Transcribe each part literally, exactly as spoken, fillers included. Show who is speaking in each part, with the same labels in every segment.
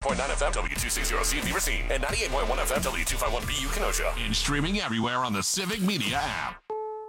Speaker 1: point nine F M W two sixty C Beaver Scene and ninety-eight point one F M W two fifty-one B U Kenosha.
Speaker 2: And streaming everywhere on the Civic Media app.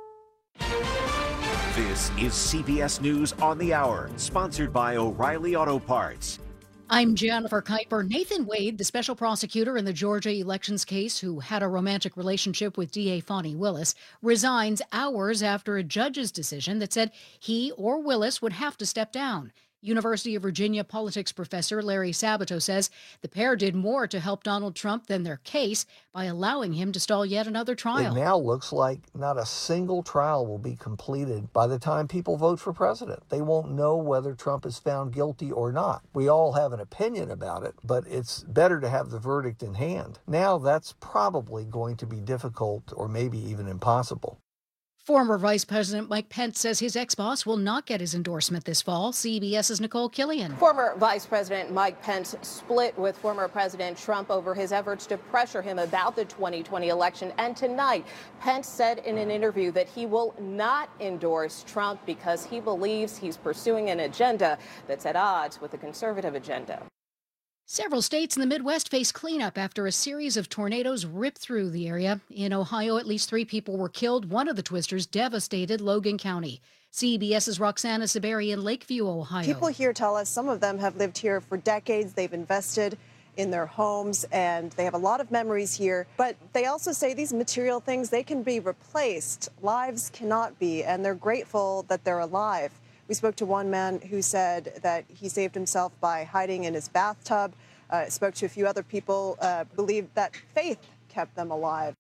Speaker 3: This is C B S News on the Hour, sponsored by O'Reilly Auto Parts.
Speaker 4: I'm Jennifer Kuiper. Nathan Wade, the special prosecutor in the Georgia elections case who had a romantic relationship with D A Fani Willis, resigns hours after a judge's decision that said he or Willis would have to step down. University of Virginia politics professor Larry Sabato says the pair did more to help Donald Trump than their case by allowing him to stall yet another trial.
Speaker 5: It now looks like not a single trial will be completed by the time people vote for president. They won't know whether Trump is found guilty or not. We all have an opinion about it, but it's better to have the verdict in hand. Now that's probably going to be difficult or maybe even impossible.
Speaker 4: Former Vice President Mike Pence says his ex-boss will not get his endorsement this fall. CBS's Nicole Killian.
Speaker 6: Former Vice President Mike Pence split with former President Trump over his efforts to pressure him about the twenty twenty election. And tonight, Pence said in an interview that he will not endorse Trump because he believes he's pursuing an agenda that's at odds with the conservative agenda.
Speaker 4: Several states in the Midwest face cleanup after a series of tornadoes ripped through the area. In Ohio, at least three people were killed. One of the twisters devastated Logan County. CBS's Roxana Saberi in Lakeview, Ohio.
Speaker 7: People here tell us some of them have lived here for decades. They've invested in their homes and they have a lot of memories here. But they also say these material things, they can be replaced. Lives cannot be, and they're grateful that they're alive. We spoke to one man who said that he saved himself by hiding in his bathtub. Uh, spoke to a few other people, uh, believed that faith kept them alive.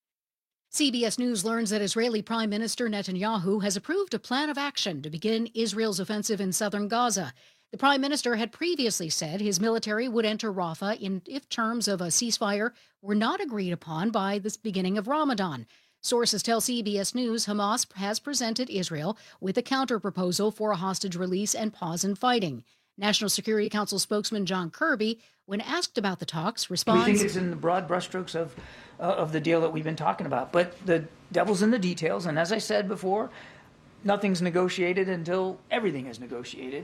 Speaker 4: C B S News learns that Israeli Prime Minister Netanyahu has approved a plan of action to begin Israel's offensive in southern Gaza. The Prime Minister had previously said his military would enter Rafah in, if terms of a ceasefire were not agreed upon by the beginning of Ramadan. Sources tell C B S News Hamas has presented Israel with a counter-proposal for a hostage release and pause in fighting. National Security Council spokesman John Kirby, when asked about the talks, responds...
Speaker 8: We think it's in the broad brushstrokes of, uh, of the deal that we've been talking about. But the devil's in the details, and as I said before, nothing's negotiated until everything is negotiated.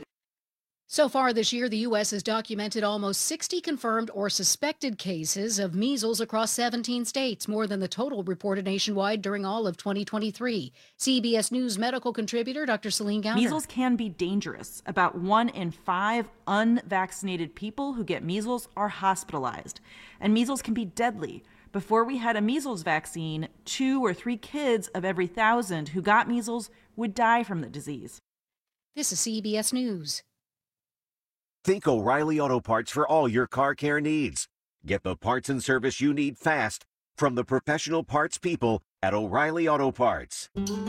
Speaker 4: So far this year, the U S has documented almost sixty confirmed or suspected cases of measles across seventeen states, more than the total reported nationwide during all of twenty twenty-three. C B S News medical contributor Doctor Celine Gowner.
Speaker 9: Measles can be dangerous. About one in five unvaccinated people who get measles are hospitalized. And measles can be deadly. Before we had a measles vaccine, two or three kids of every thousand who got measles would die from the disease.
Speaker 4: This is C B S News.
Speaker 3: Think O'Reilly Auto Parts for all your car care needs. Get the parts and service you need fast from the professional parts people at O'Reilly Auto Parts.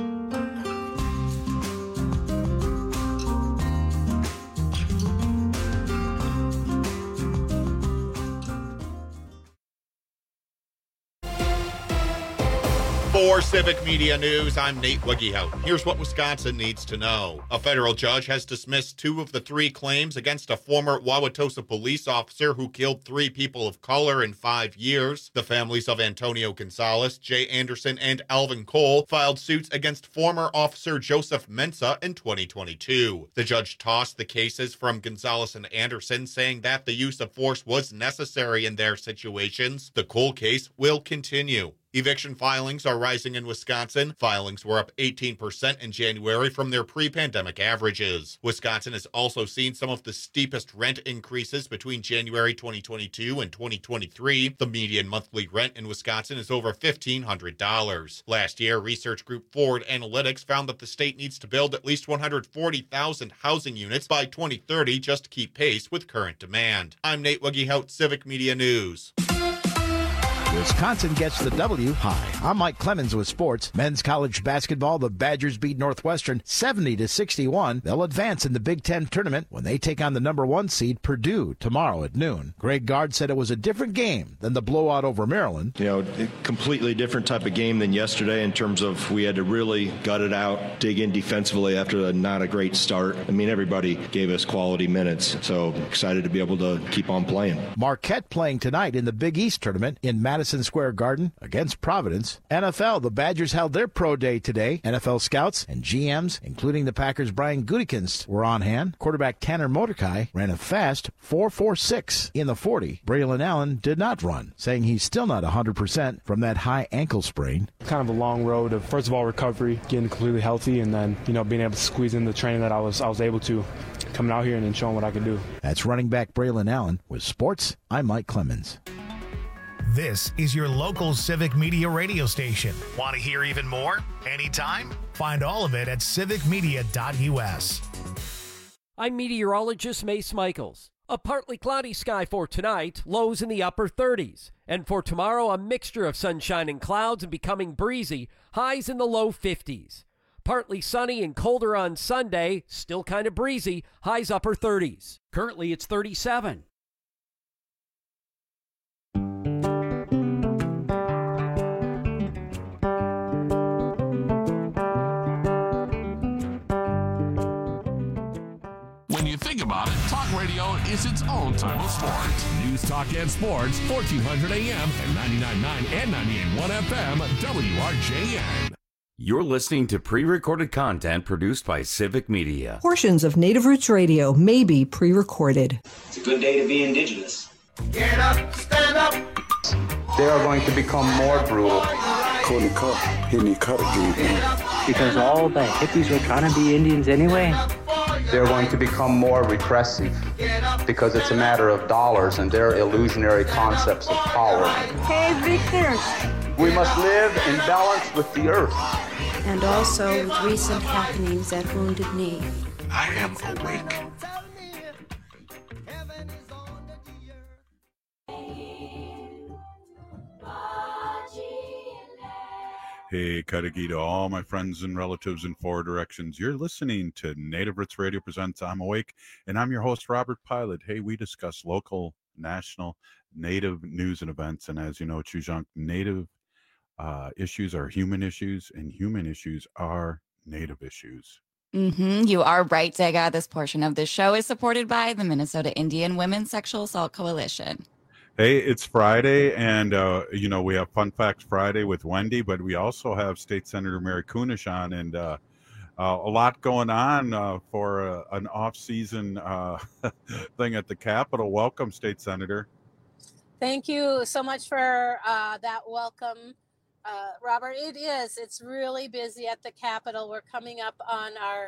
Speaker 10: For Civic Media News, I'm Nate Wiggyhout. Here's what Wisconsin needs to know. A federal judge has dismissed two of the three claims against a former Wauwatosa police officer who killed three people of color in five years. The families of Antonio Gonzalez, Jay Anderson, and Alvin Cole filed suits against former officer Joseph Mensah in twenty twenty-two. The judge tossed the cases from Gonzalez and Anderson, saying that the use of force was necessary in their situations. The Cole case will continue. Eviction filings are rising in Wisconsin. Filings were up eighteen percent in January from their pre-pandemic averages. Wisconsin has also seen some of the steepest rent increases between January twenty twenty-two and twenty twenty-three. The median monthly rent in Wisconsin is over fifteen hundred dollars. Last year, research group Forward Analytics found that the state needs to build at least one hundred forty thousand housing units by twenty thirty just to keep pace with current demand. I'm Nate Wiggyhout, Civic Media News.
Speaker 11: Wisconsin gets the W. Hi, I'm Mike Clemens with sports. Men's college basketball, the Badgers beat Northwestern seventy to sixty-one. They'll advance in the Big Ten tournament when they take on the number one seed Purdue tomorrow at noon. Greg Gard said it was a different game than the blowout over Maryland.
Speaker 12: You know, a completely different type of game than yesterday in terms of we had to really gut it out, dig in defensively after a not a great start. I mean, everybody gave us quality minutes, so excited to be able to keep on playing.
Speaker 11: Marquette playing tonight in the Big East tournament in Madison, Madison Square Garden against Providence. N F L, the Badgers held their pro day today. N F L scouts and G Ms, including the Packers' Brian Gutekunst, were on hand. Quarterback Tanner Mordecai ran a fast four four six in the forty. Braylon Allen did not run, saying he's still not one hundred percent from that high ankle sprain.
Speaker 13: Kind of a long road of, first of all, recovery, getting completely healthy, and then, you know, being able to squeeze in the training that I was I was able to, coming out here and then showing what I could do.
Speaker 11: That's running back Braylon Allen. With sports, I'm Mike Clemens.
Speaker 14: This is your local Civic Media radio station. Want to hear even more? Anytime? Find all of it at civic media dot u s.
Speaker 15: I'm meteorologist Mace Michaels. A partly cloudy sky for tonight, lows in the upper thirties. And for tomorrow, a mixture of sunshine and clouds and becoming breezy, highs in the low fifties. Partly sunny and colder on Sunday, still kind of breezy, highs upper thirties. Currently, it's thirty-seven.
Speaker 2: When you think about it, talk radio is its own type of sport. News, talk, and sports, fourteen hundred A M and ninety-nine point nine and ninety-eight point one F M, W R J N.
Speaker 16: You're listening to pre-recorded content produced by Civic Media.
Speaker 17: Portions of Native Roots Radio may be pre-recorded.
Speaker 18: It's a good day to be indigenous.
Speaker 19: Get up, stand up.
Speaker 20: They are going to become more brutal.
Speaker 21: Couldn't cut, hitting the cut again.
Speaker 22: Because all the hippies were trying to be Indians anyway.
Speaker 20: They're going to become more repressive because it's a matter of dollars and their illusionary concepts of power.
Speaker 23: Hey, Victor.
Speaker 20: We must live in balance with the earth.
Speaker 23: And also with recent happenings at Wounded Knee.
Speaker 21: I am awake.
Speaker 24: Hey, Kadagi to all my friends and relatives in four directions. You're listening to Native Roots Radio Presents I'm Awake, and I'm your host, Robert Pilot. Hey, we discuss local, national, Native news and events, and as you know, Chujunk, Native uh, issues are human issues, and human issues are Native issues.
Speaker 25: Mm-hmm. You are right, Dega. This portion of the show is supported by the Minnesota Indian Women's Sexual Assault Coalition.
Speaker 24: Hey, it's Friday, and, uh, you know, we have Fun Facts Friday with Wendy, but we also have State Senator Mary Kunesh on, and uh, uh, a lot going on uh, for uh, an off-season uh, thing at the Capitol. Welcome, State Senator.
Speaker 26: Thank you so much for uh, that welcome, uh, Robert. It is. It's really busy at the Capitol. We're coming up on our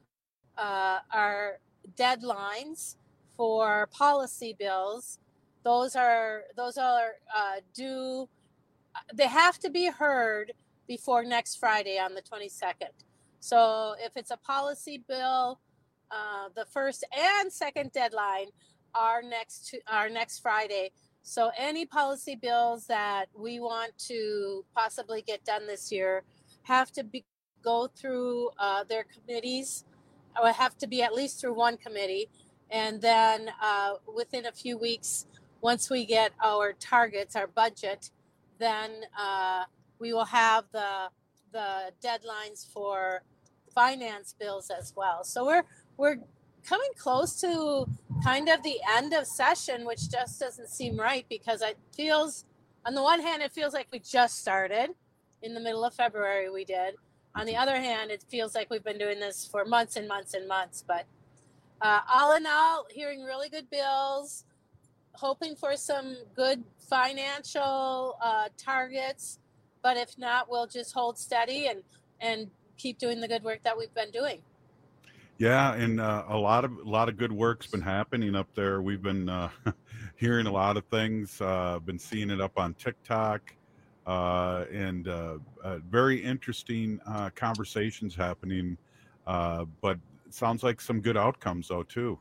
Speaker 26: uh, our deadlines for policy bills. Those are those are uh, due. They have to be heard before next Friday on the twenty-second. So if it's a policy bill, uh, the first and second deadline are next to are next Friday. So any policy bills that we want to possibly get done this year have to be go through uh, their committees, or have to be at least through one committee, and then uh, within a few weeks. Once we get our targets, our budget, then uh, we will have the the deadlines for finance bills as well. So we're we're coming close to kind of the end of session, which just doesn't seem right because it feels, on the one hand, it feels like we just started. In the middle of February, we did. On the other hand, it feels like we've been doing this for months and months and months. But uh, all in all, hearing really good bills. Hoping for some good financial uh, targets, but if not, we'll just hold steady and and keep doing the good work that we've been doing.
Speaker 24: Yeah, and uh, a lot of a lot of good work's been happening up there. We've been uh, hearing a lot of things. Uh, been seeing it up on TikTok, uh, and uh, uh, very interesting uh, conversations happening. Uh, but it sounds like some good outcomes though too.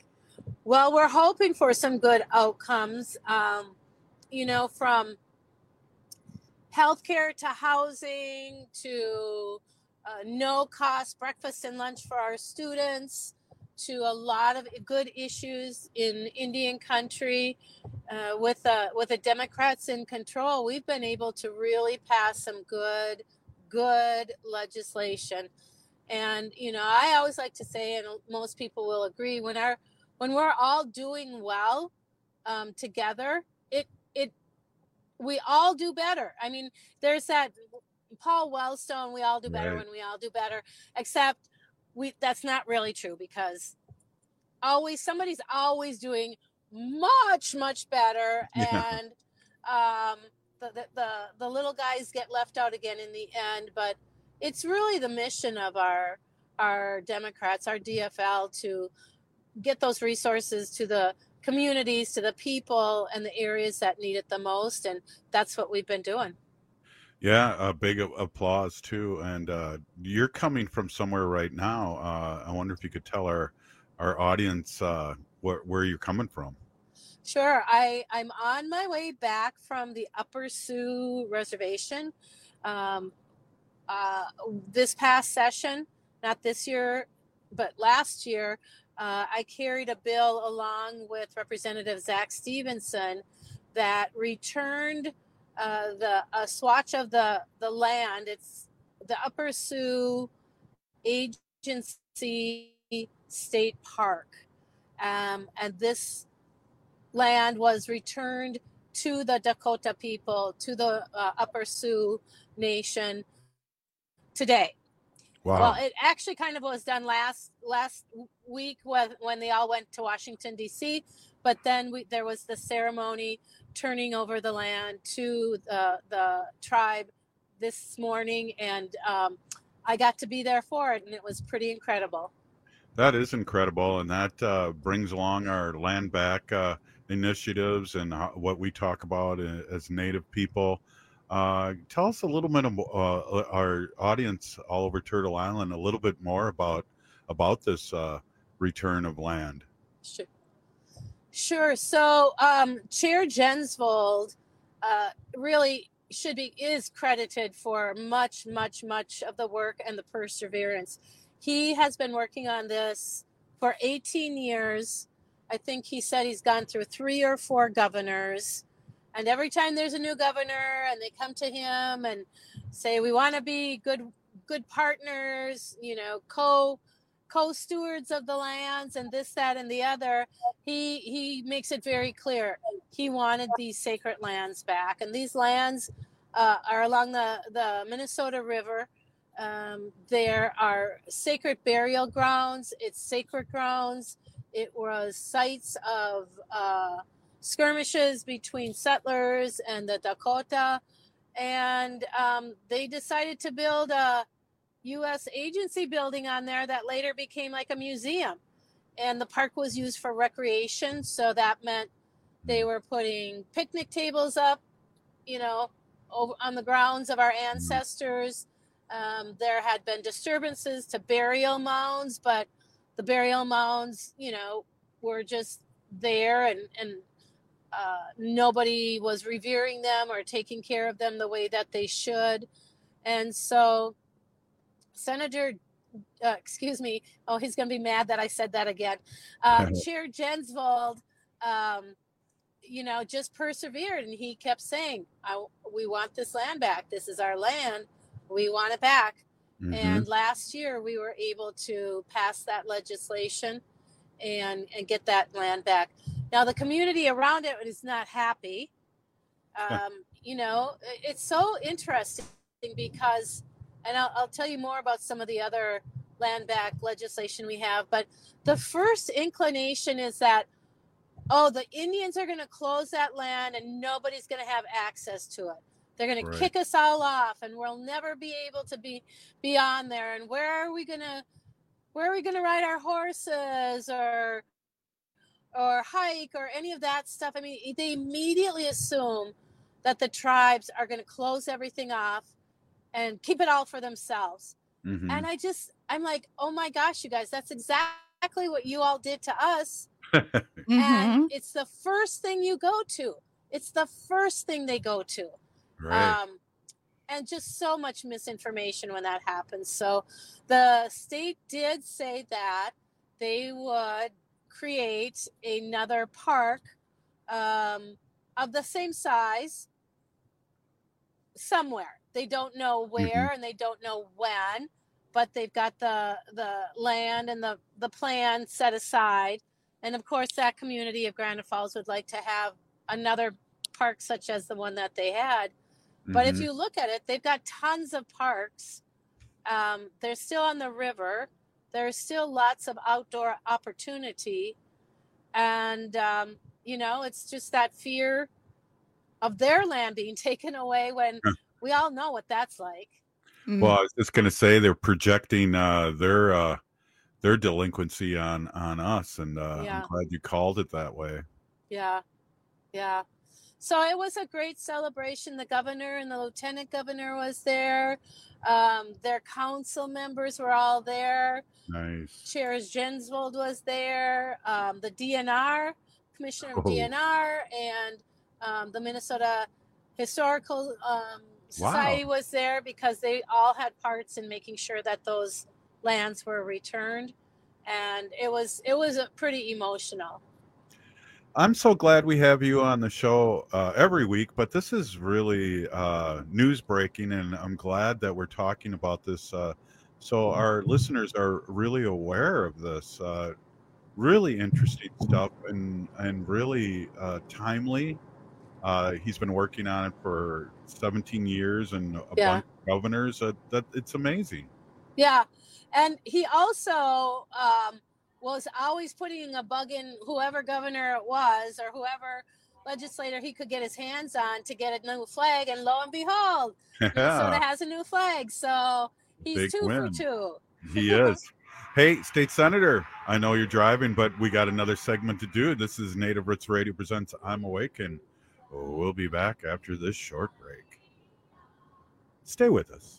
Speaker 26: Well, we're hoping for some good outcomes, um, you know, from healthcare to housing to uh, no-cost breakfast and lunch for our students to a lot of good issues in Indian country. Uh, with uh, with the Democrats in control, we've been able to really pass some good, good legislation. And, you know, I always like to say, and most people will agree, when our When we're all doing well um, together, it it we all do better. I mean, there's that Paul Wellstone, we all do better
Speaker 24: Right.
Speaker 26: when we all do better, except we that's not really true, because always somebody's always doing much, much better.
Speaker 24: Yeah.
Speaker 26: And um, the, the, the, the little guys get left out again in the end. But it's really the mission of our, our Democrats, our D F L, to get those resources to the communities, to the people and the areas that need it the most. And that's what we've been doing.
Speaker 24: Yeah, a big a- applause too. And uh, you're coming from somewhere right now. Uh, I wonder if you could tell our our audience uh, where where you're coming from.
Speaker 26: Sure. I, I'm on my way back from the Upper Sioux Reservation. Um, uh, this past session, not this year, but last year, uh, I carried a bill along with Representative Zach Stevenson that returned uh, the a swatch of the, the land. It's the Upper Sioux Agency State Park. Um, and this land was returned to the Dakota people, to the uh, Upper Sioux Nation today.
Speaker 24: Wow.
Speaker 26: Well, it actually kind of was done last last week when, when they all went to Washington, D C, but then we, there was the ceremony turning over the land to the, the tribe this morning, and um, I got to be there for it, and it was pretty incredible.
Speaker 24: That is incredible, and that uh, brings along our land back uh, initiatives and how, what we talk about as Native people. Uh, tell us a little bit of uh, our audience all over Turtle Island a little bit more about about this uh, return of land.
Speaker 26: Sure. Sure. So um, Chair Jensvold uh, really should be is credited for much, much, much of the work and the perseverance. He has been working on this for eighteen years. I think he said he's gone through three or four governors. And every time there's a new governor and they come to him and say, we want to be good good partners, you know, co co-stewards of the lands and this, that, and the other, he he makes it very clear. He wanted these sacred lands back. And these lands uh, are along the, the Minnesota River. Um, there are sacred burial grounds. It's sacred grounds. It was sites of uh, skirmishes between settlers and the Dakota. And um, they decided to build a U S agency building on there that later became like a museum. And the park was used for recreation. So that meant they were putting picnic tables up, you know, over on the grounds of our ancestors. Um, there had been disturbances to burial mounds, but the burial mounds, you know, were just there, and, and uh, nobody was revering them or taking care of them the way that they should. And so Senator, uh, excuse me, oh, he's going to be mad that I said that again. Uh, Chair Jensvold, um, you know, just persevered, and he kept saying, I, we want this land back. This is our land. We want it back. Mm-hmm. And last year we were able to pass that legislation and, and get that land back. Now the community around it is not happy. Um, you know, it's so interesting because, and I'll, I'll tell you more about some of the other land back legislation we have, but the first inclination is that, oh, the Indians are going to close that land and nobody's going to have access to it. They're going
Speaker 24: Right.
Speaker 26: to kick us all off, and we'll never be able to be be on there. And where are we going to where are we going to ride our horses or or hike or any of that stuff? I mean, they immediately assume that the tribes are going to close everything off and keep it all for themselves.
Speaker 24: Mm-hmm.
Speaker 26: And I just I'm like, oh my gosh, you guys, that's exactly what you all did to us. Mm-hmm. And it's the first thing you go to. It's the first thing they go to.
Speaker 24: Right.
Speaker 26: Um, and just so much misinformation when that happens. So the state did say that they would create another park um, of the same size somewhere. They don't know where mm-hmm. and they don't know when, but they've got the the land and the, the plan set aside. And of course, that community of Granite Falls would like to have another parks such as the one that they had. But
Speaker 24: Mm-hmm.
Speaker 26: if you look at it, they've got tons of parks. Um, they're still on the river. There's still lots of outdoor opportunity. And, um, you know, it's just that fear of their land being taken away when we all know what that's like.
Speaker 24: Well, I was just going to say they're projecting uh, their uh, their delinquency on on us, and uh,
Speaker 26: Yeah.
Speaker 24: I'm glad you called it that way.
Speaker 26: Yeah, yeah. So it was a great celebration. The governor and the lieutenant governor was there. Um, their council members were all there.
Speaker 24: Nice.
Speaker 26: Chair Jensvold was there. Um, the D N R, Commissioner of
Speaker 24: Oh.
Speaker 26: D N R, and um, the Minnesota Historical um, Society was there because they all had parts in making sure that those lands were returned. And it was it was a pretty emotional.
Speaker 24: I'm so glad we have you on the show uh, every week, but this is really uh, news breaking, and I'm glad that we're talking about this uh, so our listeners are really aware of this. Uh, really interesting stuff and, and really uh, timely. Uh, he's been working on it for seventeen years and a
Speaker 26: Yeah.
Speaker 24: bunch of governors. Uh, that it's amazing.
Speaker 26: Yeah. And he also um, was always putting a bug in whoever governor it was or whoever legislator he could get his hands on to get a new flag. And lo and behold, Minnesota has a new flag. So he's
Speaker 24: Big
Speaker 26: two
Speaker 24: win.
Speaker 26: for two.
Speaker 24: He is. Hey, State Senator, I know you're driving, but we got another segment to do. This is Native Roots Radio presents I'm Awake, and we'll be back after this short break. Stay with us.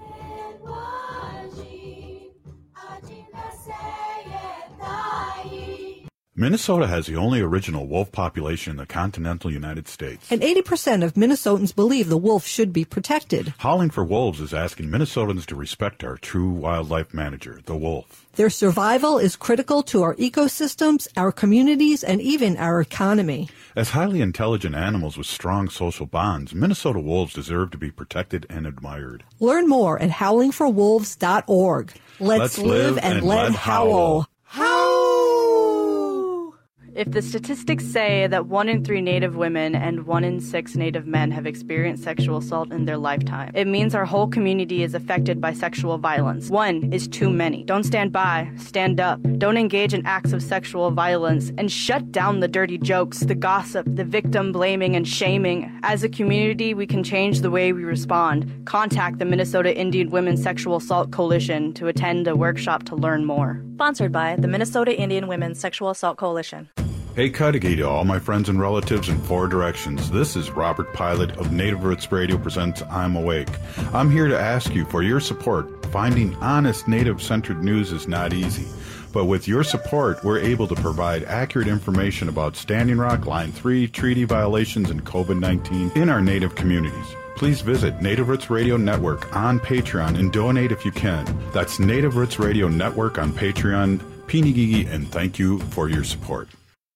Speaker 24: Minnesota has the only original wolf population in the continental United States.
Speaker 17: And eighty percent of Minnesotans believe the wolf should be protected.
Speaker 24: Howling for Wolves is asking Minnesotans to respect our true wildlife manager, the wolf.
Speaker 17: Their survival is critical to our ecosystems, our communities, and even our economy.
Speaker 24: As highly intelligent animals with strong social bonds, Minnesota wolves deserve to be protected and admired.
Speaker 17: Learn more at howling for wolves dot org. Let's,
Speaker 24: Let's live
Speaker 17: live and,
Speaker 24: and
Speaker 17: let
Speaker 24: let
Speaker 17: howl.
Speaker 1: If the statistics say that one in three Native women and one in six Native men have experienced sexual assault in their lifetime, it means our whole community is affected by sexual violence. One is too many. Don't stand by. Stand up. Don't engage in acts of sexual violence, and shut down the dirty jokes, the gossip, the victim blaming and shaming. As a community, we can change the way we respond. Contact the Minnesota Indian Women's Sexual Assault Coalition to attend a workshop to learn more.
Speaker 5: Sponsored by the Minnesota Indian Women's Sexual Assault Coalition.
Speaker 24: Hey, Cudahy to all my friends and relatives in four directions. This is Robert Pilot of Native Roots Radio presents I'm Awake. I'm here to ask you for your support. Finding honest Native-centered news is not easy. But with your support, we're able to provide accurate information about Standing Rock, Line three, treaty violations, and COVID nineteen in our Native communities. Please visit Native Roots Radio Network on Patreon and donate if you can. That's Native Roots Radio Network on Patreon. Pinigigi, and thank you for your support.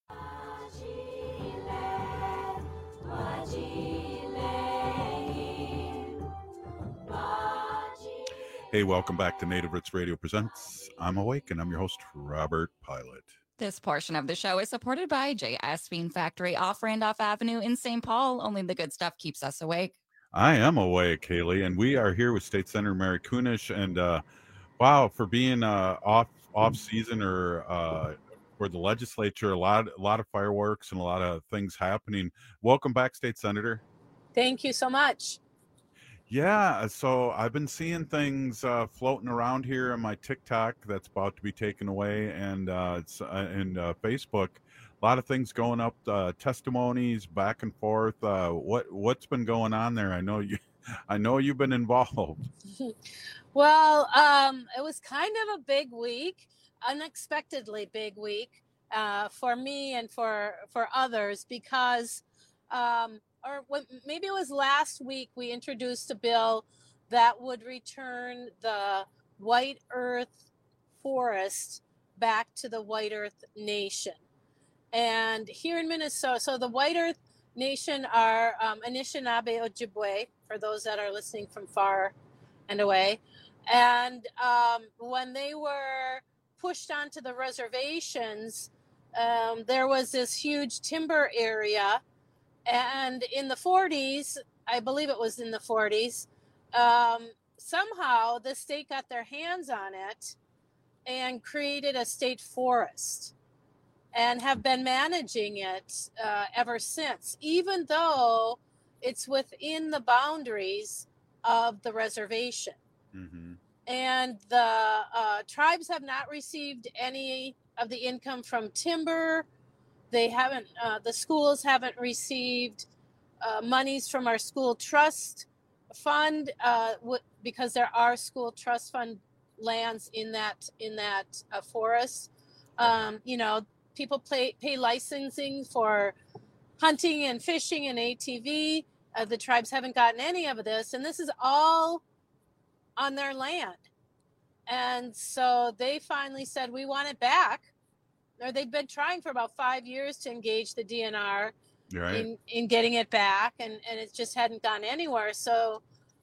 Speaker 24: Hey, welcome back to Native Roots Radio Presents I'm Awake, and I'm your host, Robert Pilot.
Speaker 25: This portion of the show is supported by J S Bean Factory off Randolph Avenue in Saint Paul. Only the good stuff keeps us awake.
Speaker 24: I am awake, Haley, and we are here with State Senator Mary Kunesh. And uh, wow, for being uh, off off season or uh, for the legislature, a lot a lot of fireworks and a lot of things happening. Welcome back, State Senator.
Speaker 26: Thank you so much.
Speaker 24: Yeah, so I've been seeing things uh, floating around here on my TikTok that's about to be taken away, and uh, it's uh, and uh, Facebook. A lot of things going up, uh, testimonies back and forth. Uh, what what's been going on there? I know you, I know you've been involved.
Speaker 26: Well, um, it was kind of a big week, unexpectedly big week uh, for me and for for others because. Um, or maybe it was last week, we introduced a bill that would return the White Earth forest back to the White Earth Nation. And here in Minnesota, so the White Earth Nation are um, Anishinaabe Ojibwe, for those that are listening from far and away. And um, when they were pushed onto the reservations, um, there was this huge timber area. And in the forties, I believe it was in the forties, um, somehow the state got their hands on it and created a state forest and have been managing it uh, ever since, even though it's within the boundaries of the reservation.
Speaker 24: Mm-hmm.
Speaker 26: And the uh, tribes have not received any of the income from timber. They haven't, uh, the schools haven't received uh, monies from our school trust fund uh, w- because there are school trust fund lands in that in that uh, forest. Um, you know, people pay, pay licensing for hunting and fishing and A T V. Uh, the tribes haven't gotten any of this, and this is all on their land. And so they finally said, we want it back. Or they've been trying for about five years to engage the D N R
Speaker 24: right.
Speaker 26: in, in getting it back, and, and it just hadn't gone anywhere. So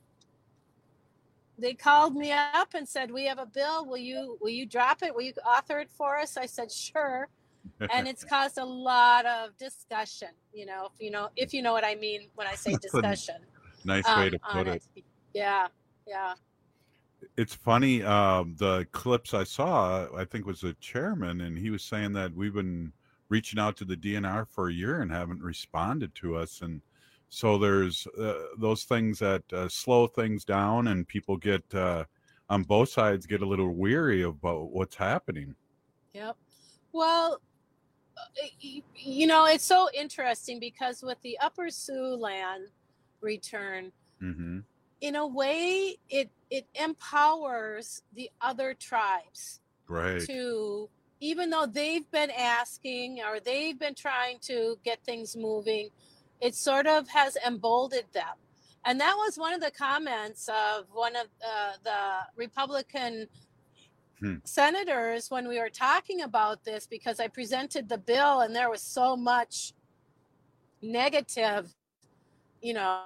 Speaker 26: they called me up and said, we have a bill. Will you will you drop it? Will you author it for us? I said, sure. And it's caused a lot of discussion, you know, if you know if you know what I mean when I say discussion.
Speaker 24: Nice
Speaker 26: um,
Speaker 24: way to put it.
Speaker 26: it. Yeah, yeah.
Speaker 24: It's funny, uh, the clips I saw, I think was the chairman, and he was saying that we've been reaching out to the D N R for a year and haven't responded to us. And so there's uh, those things that uh, slow things down, and people get, uh, on both sides, get a little weary about what's happening.
Speaker 26: Yep. Well, you know, it's so interesting because with the Upper Sioux land return,
Speaker 24: mm-hmm.
Speaker 26: in a way, it it empowers the other tribes
Speaker 24: right.
Speaker 26: to, even though they've been asking or they've been trying to get things moving, it sort of has emboldened them. And that was one of the comments of one of uh, the Republican hmm. senators when we were talking about this, because I presented the bill and there was so much negative, you know,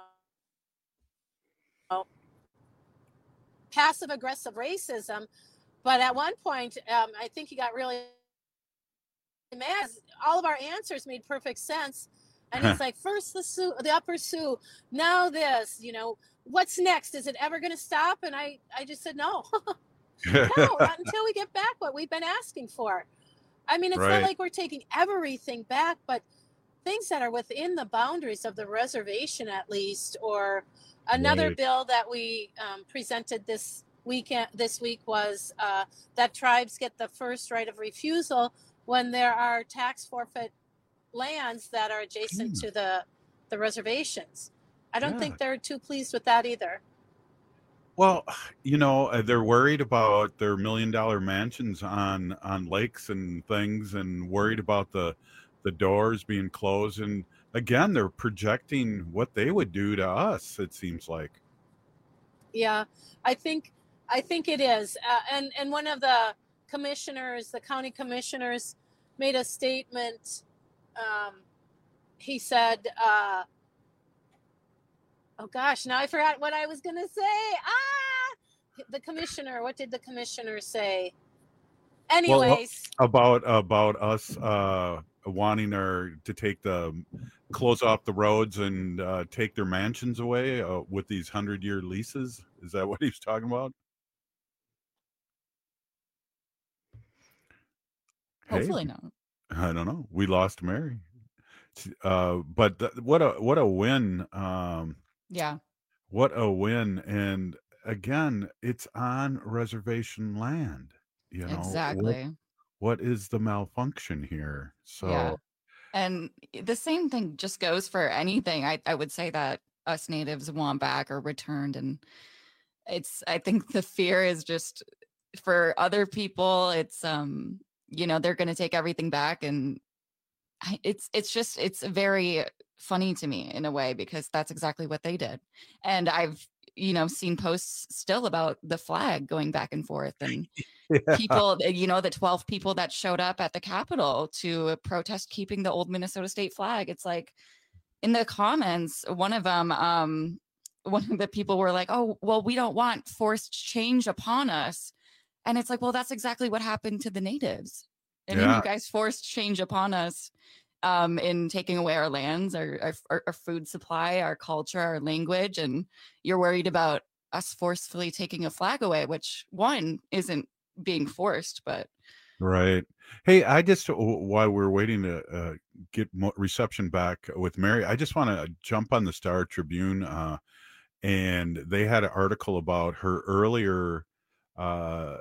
Speaker 26: passive aggressive racism. But at one point, um, I think he got really mad. All of our answers made perfect sense. And he's like, first the Sioux, the Upper Sioux, now this, you know, what's next? Is it ever going to stop? And I, I just said, no, no, not until we get back what we've been asking for. I mean, it's
Speaker 24: right.
Speaker 26: not like we're taking everything back, but things that are within the boundaries of the reservation, at least. Or another
Speaker 24: right.
Speaker 26: bill that we um, presented this weekend, this week was uh, that tribes get the first right of refusal when there are tax forfeit lands that are adjacent mm. to the the reservations. I don't yeah. think they're too pleased with that either.
Speaker 24: Well, you know, they're worried about their million dollar mansions on on lakes and things, and worried about the the doors being closed. And again, they're projecting what they would do to us, it seems like.
Speaker 26: Yeah, I think I think it is. Uh, and and one of the commissioners, the county commissioners, made a statement. Um, he said, uh, oh gosh, now I forgot what I was going to say. Ah, the commissioner, what did the commissioner say? Anyways.
Speaker 24: Well, about, about us, uh, wanting our, to take the, close off the roads and, uh, take their mansions away, uh, with these hundred year leases. Is that what he was talking about?
Speaker 25: Hopefully
Speaker 24: hey.
Speaker 25: not.
Speaker 24: I don't know. We lost Mary, uh, but th- what a what a win! Um,
Speaker 25: yeah,
Speaker 24: what a win! And again, it's on reservation land. You know
Speaker 25: exactly.
Speaker 24: What, what is the malfunction here? So,
Speaker 25: yeah. And the same thing just goes for anything. I I would say that us natives want back or returned, and it's. I think the fear is just for other people. It's um. you know, they're going to take everything back. And it's, it's just, it's very funny to me in a way, because that's exactly what they did. And I've, you know, seen posts still about the flag going back and forth, and yeah. people, you know, the twelve people that showed up at the Capitol to protest keeping the old Minnesota state flag. It's like in the comments, one of them, um, one of the people were like, oh, well, we don't want forced change upon us. And it's like, well, that's exactly what happened to the natives. And yeah. then you guys forced change upon us um, in taking away our lands, our, our, our food supply, our culture, our language. And you're worried about us forcefully taking a flag away, which one isn't being forced, but.
Speaker 24: Right. Hey, I just, while we're waiting to uh, get mo- reception back with Mary, I just want to jump on the Star Tribune. Uh, and they had an article about her earlier uh,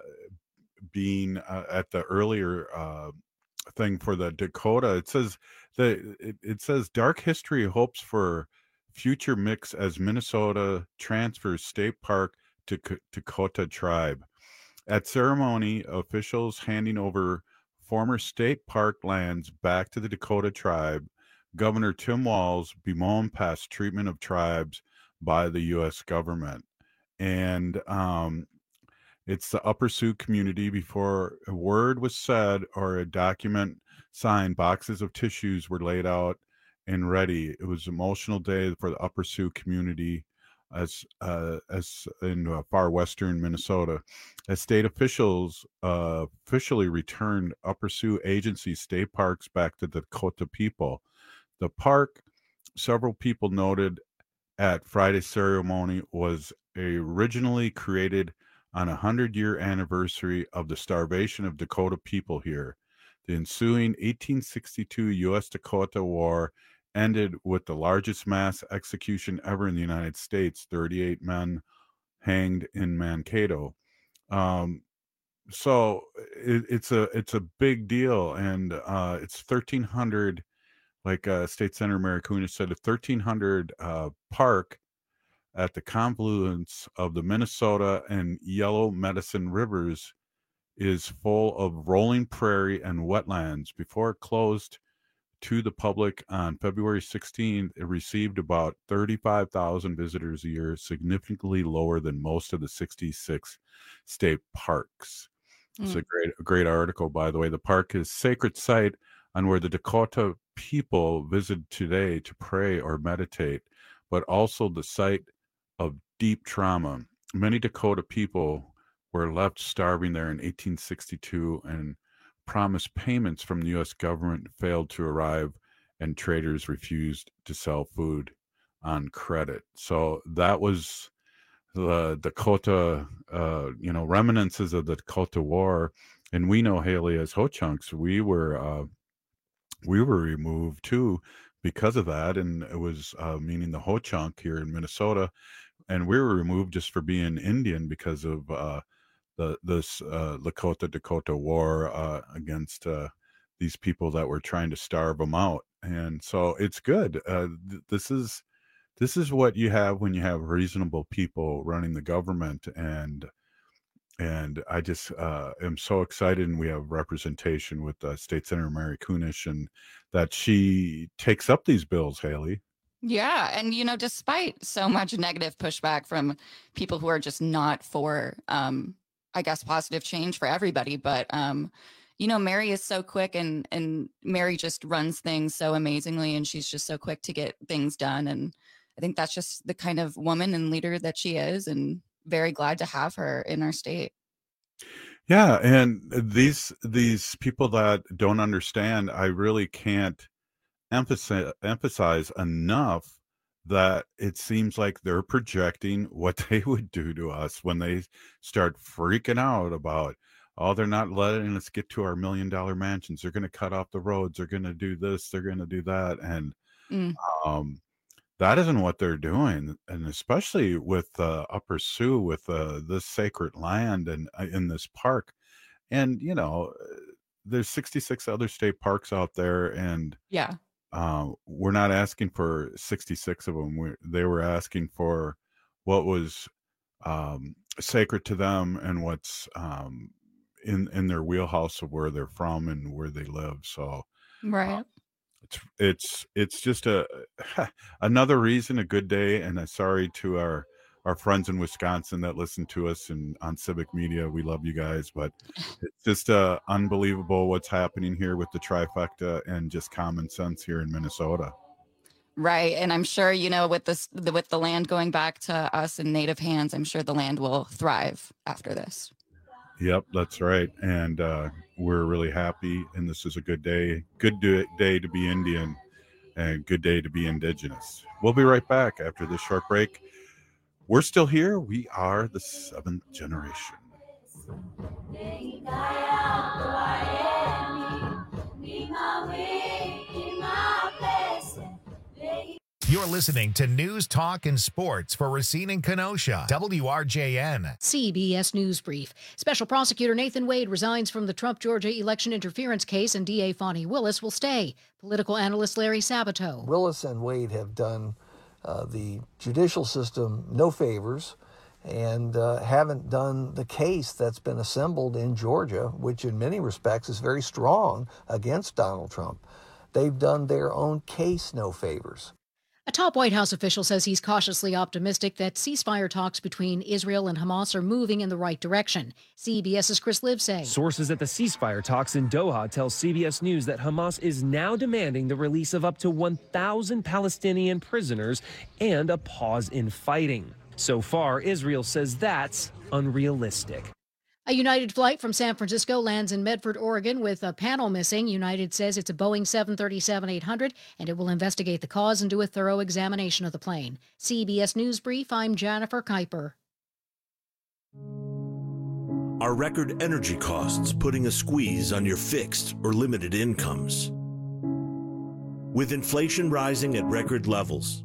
Speaker 24: being uh, at the earlier uh, thing for the Dakota. It says that it, it says dark history hopes for future mix as Minnesota transfers state park to K- Dakota tribe. At ceremony, officials handing over former state park lands back to the Dakota tribe, Governor Tim Walz bemoaned past treatment of tribes by the U S government. And um, it's the Upper Sioux community. Before a word was said or a document signed, boxes of tissues were laid out and ready. It was an emotional day for the Upper Sioux community as uh, as in uh, far western Minnesota, as state officials uh, officially returned Upper Sioux Agency state parks back to the Dakota people. The park, several people noted at Friday's ceremony, was originally created on a hundred-year anniversary of the starvation of Dakota people here. The ensuing eighteen sixty-two U S Dakota War ended with the largest mass execution ever in the United States, thirty-eight men hanged in Mankato. Um, so it, it's a it's a big deal, and uh, it's thirteen hundred, like uh, State Senator Mary Kunis said, a thirteen hundred uh, park at the confluence of the Minnesota and Yellow Medicine Rivers is full of rolling prairie and wetlands. Before it closed to the public on February sixteenth, it received about thirty-five thousand visitors a year, significantly lower than most of the sixty-six state parks. Mm. It's a great, a great article, by the way. The park is sacred site on where the Dakota people visit today to pray or meditate, but also the site of deep trauma. Many Dakota people were left starving there in eighteen sixty-two, and promised payments from the U S government failed to arrive, and traders refused to sell food on credit. So that was the Dakota, uh, you know, reminiscences of the Dakota War. And we know, Haley, as Ho-Chunks, we were uh, we were removed too because of that, and it was uh, meaning the Ho-Chunk here in Minnesota, and we were removed just for being Indian because of uh, the this uh, Lakota Dakota War uh, against uh, these people that were trying to starve them out. And so it's good. Uh, th- this is this is what you have when you have reasonable people running the government, and and I just uh, am so excited. And we have representation with uh, State Senator Mary Kunis, and that she takes up these bills, Haley.
Speaker 25: Yeah. And, you know, despite so much negative pushback from people who are just not for, um, I guess, positive change for everybody. But, um, you know, Mary is so quick, and, and Mary just runs things so amazingly, and she's just so quick to get things done. And I think that's just the kind of woman and leader that she is, and very glad to have her in our state.
Speaker 24: Yeah. And these, these people that don't understand, I really can't emphasize, emphasize enough that it seems like they're projecting what they would do to us when they start freaking out about, oh, they're not letting us get to our million dollar mansions. They're going to cut off the roads. They're going to do this. They're going to do that. And mm. um, that isn't what they're doing. And especially with uh, Upper Sioux, with uh, this sacred land and uh, in this park. And, you know, there's sixty-six other state parks out there. And
Speaker 25: yeah.
Speaker 24: Uh, we're not asking for sixty-six of them. We, they were asking for what was um, sacred to them, and what's um, in in their wheelhouse of where they're from and where they live. So,
Speaker 25: right.
Speaker 24: Uh, it's it's it's just a another reason, a good day. And I'm sorry to our our friends in Wisconsin that listen to us and on Civic Media. We love you guys, but it's just uh, unbelievable what's happening here with the trifecta and just common sense here in Minnesota.
Speaker 25: Right. And I'm sure, you know, with this, the, with the land going back to us in native hands, I'm sure the land will thrive after this.
Speaker 24: Yep, that's right. And uh, we're really happy, and this is a good day. Good do- day to be Indian and good day to be Indigenous. We'll be right back after this short break. We're still here. We are the seventh generation.
Speaker 14: You're listening to News, Talk, and Sports for Racine and Kenosha, W R J N.
Speaker 3: C B S News Brief. Special Prosecutor Nathan Wade resigns from the Trump Georgia election interference case, and D A Fonnie Willis will stay. Political analyst Larry Sabato.
Speaker 4: Willis and Wade have done uh, the judicial system no favors and uh, haven't done the case that's been assembled in Georgia, which in many respects is very strong against Donald Trump. They've done their own case no favors.
Speaker 3: A top White House official says he's cautiously optimistic that ceasefire talks between Israel and Hamas are moving in the right direction. CBS's Chris Livesay.
Speaker 6: Sources at the ceasefire talks in Doha tell C B S News that Hamas is now demanding the release of up to one thousand Palestinian prisoners and a pause in fighting. So far, Israel says that's unrealistic.
Speaker 3: A United flight from San Francisco lands in Medford, Oregon, with a panel missing. United says it's a Boeing seven thirty-seven eight hundred, and it will investigate the cause and do a thorough examination of the plane. C B S News Brief, I'm Jennifer Kuiper.
Speaker 7: Are record energy costs putting a squeeze on your fixed or limited incomes? With inflation rising at record levels,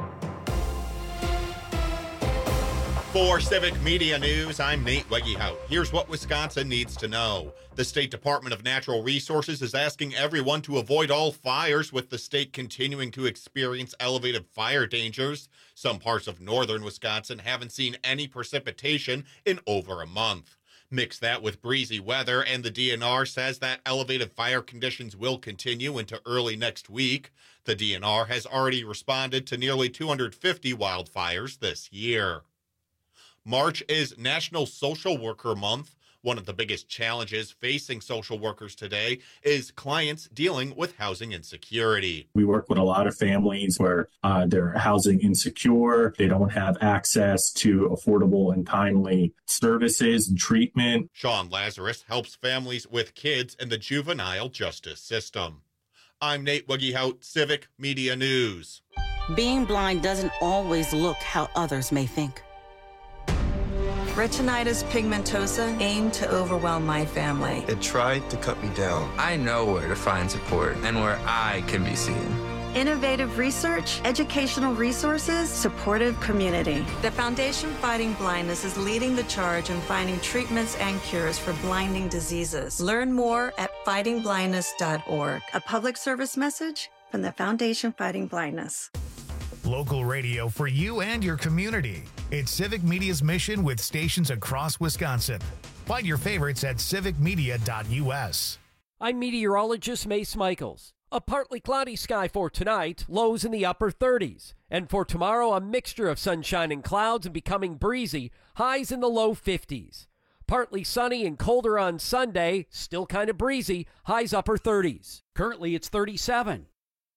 Speaker 10: For Civic Media News, I'm Nate Wegehout. Here's what Wisconsin needs to know. The State Department of Natural Resources is asking everyone to avoid all fires, with the state continuing to experience elevated fire dangers. Some parts of northern Wisconsin haven't seen any precipitation in over a month. Mix that with breezy weather, and the D N R says that elevated fire conditions will continue into early next week. The D N R has already responded to nearly two hundred fifty wildfires this year. March is National Social Worker Month. One of the biggest challenges facing social workers today is clients dealing with housing insecurity.
Speaker 8: We work with a lot of families where uh, they're housing insecure. They don't have access to affordable and timely services and treatment.
Speaker 10: Sean Lazarus helps families with kids in the juvenile justice system. I'm Nate Wegehout, Civic Media News.
Speaker 9: Being blind doesn't always look how others may think.
Speaker 27: Retinitis pigmentosa aimed to overwhelm my family.
Speaker 28: It tried to cut me down. I know where to find support and where I can be seen.
Speaker 23: Innovative research, educational resources, supportive community. The Foundation Fighting Blindness is leading the charge in finding treatments and cures for blinding diseases. Learn more at fighting blindness dot org. A public service message from the Foundation Fighting Blindness.
Speaker 14: Local radio for you and your community. It's Civic Media's mission with stations across Wisconsin. Find your favorites at civic media dot u s.
Speaker 15: I'm meteorologist Mace Michaels. A partly cloudy sky for tonight, lows in the upper thirties. And for tomorrow, a mixture of sunshine and clouds and becoming breezy, highs in the low fifties. Partly sunny and colder on Sunday, still kind of breezy, highs upper thirties. Currently, it's thirty-seven.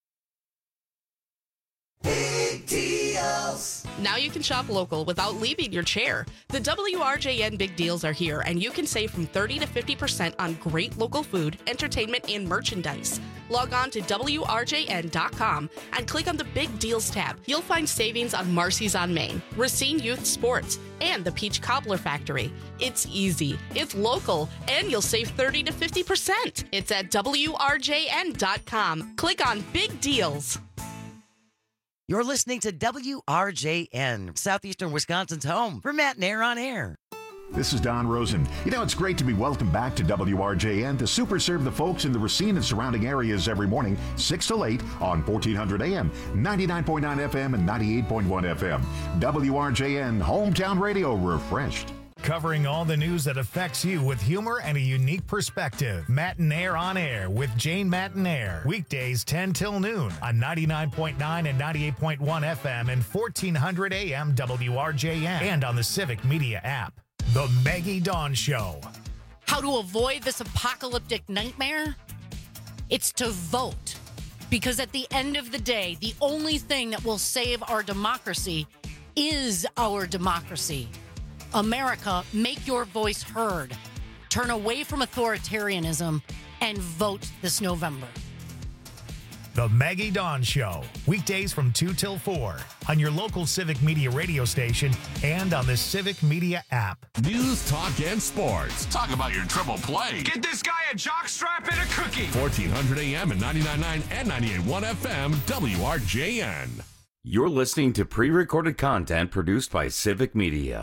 Speaker 29: Big deals. Now you can shop local without leaving your chair. The W R J N Big Deals are here, and you can save from thirty to fifty percent on great local food, entertainment, and merchandise. Log on to W R J N dot com and click on the Big Deals tab. You'll find savings on Marcy's on Main, Racine Youth Sports, and the Peach Cobbler Factory. It's easy, it's local, and you'll save thirty to fifty percent. It's at W R J N dot com. Click on Big Deals.
Speaker 30: You're listening to W R J N, Southeastern Wisconsin's home for Matt Nair on Air.
Speaker 31: This is Don Rosen. You know, it's great to be welcomed back to W R J N to super serve the folks in the Racine and surrounding areas every morning, six till eight on fourteen hundred A M, ninety-nine point nine F M, and ninety-eight point one F M. W R J N, hometown radio refreshed.
Speaker 14: Covering all the news that affects you with humor and a unique perspective. Matt Nair on Air with Jane Matt Nair. Weekdays ten till noon on ninety-nine point nine and ninety-eight point one F M and fourteen hundred A M W R J N, and on the Civic Media app. The Maggie Dawn Show.
Speaker 32: How to avoid this apocalyptic nightmare? It's to vote. Because at the end of the day, the only thing that will save our democracy is our democracy. America, make your voice heard. turn away from authoritarianism, and vote this November.
Speaker 14: The Maggie Dawn Show, weekdays from two till four on your local Civic Media radio station and on the Civic Media app.
Speaker 1: News, talk, and sports. Talk about your triple play.
Speaker 2: Get this guy a jockstrap and a cookie.
Speaker 1: fourteen hundred A M and ninety-nine point nine and ninety-eight point one F M, W R J N.
Speaker 11: You're listening to pre-recorded content produced by Civic Media.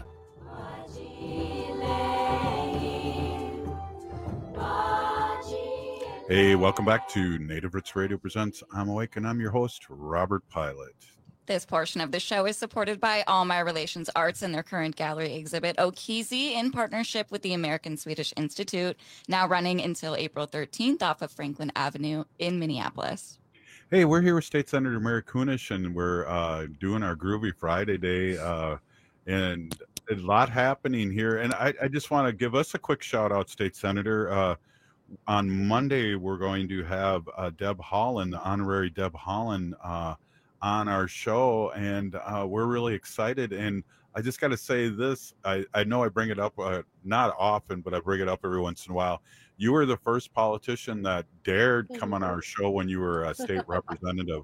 Speaker 24: Hey, welcome back to Native Roots Radio Presents I'm Awake, and I'm your host, Robert Pilot.
Speaker 25: This portion of the show is supported by All My Relations Arts and their current gallery exhibit, Okizi, in partnership with the American Swedish Institute, now running until April thirteenth off of Franklin Avenue in Minneapolis.
Speaker 24: Hey, we're here with State Senator Mary Kunesh, and we're uh, doing our Groovy Friday Day, uh, and a lot happening here. And I, I just want to give us a quick shout out, State Senator. Uh, on Monday, we're going to have uh, Deb Holland, the honorary Deb Holland, uh, on our show, and uh, we're really excited. And I just got to say this, I, I know I bring it up uh, not often, but I bring it up every once in a while. You were the first politician that dared come on our show when you were a state representative.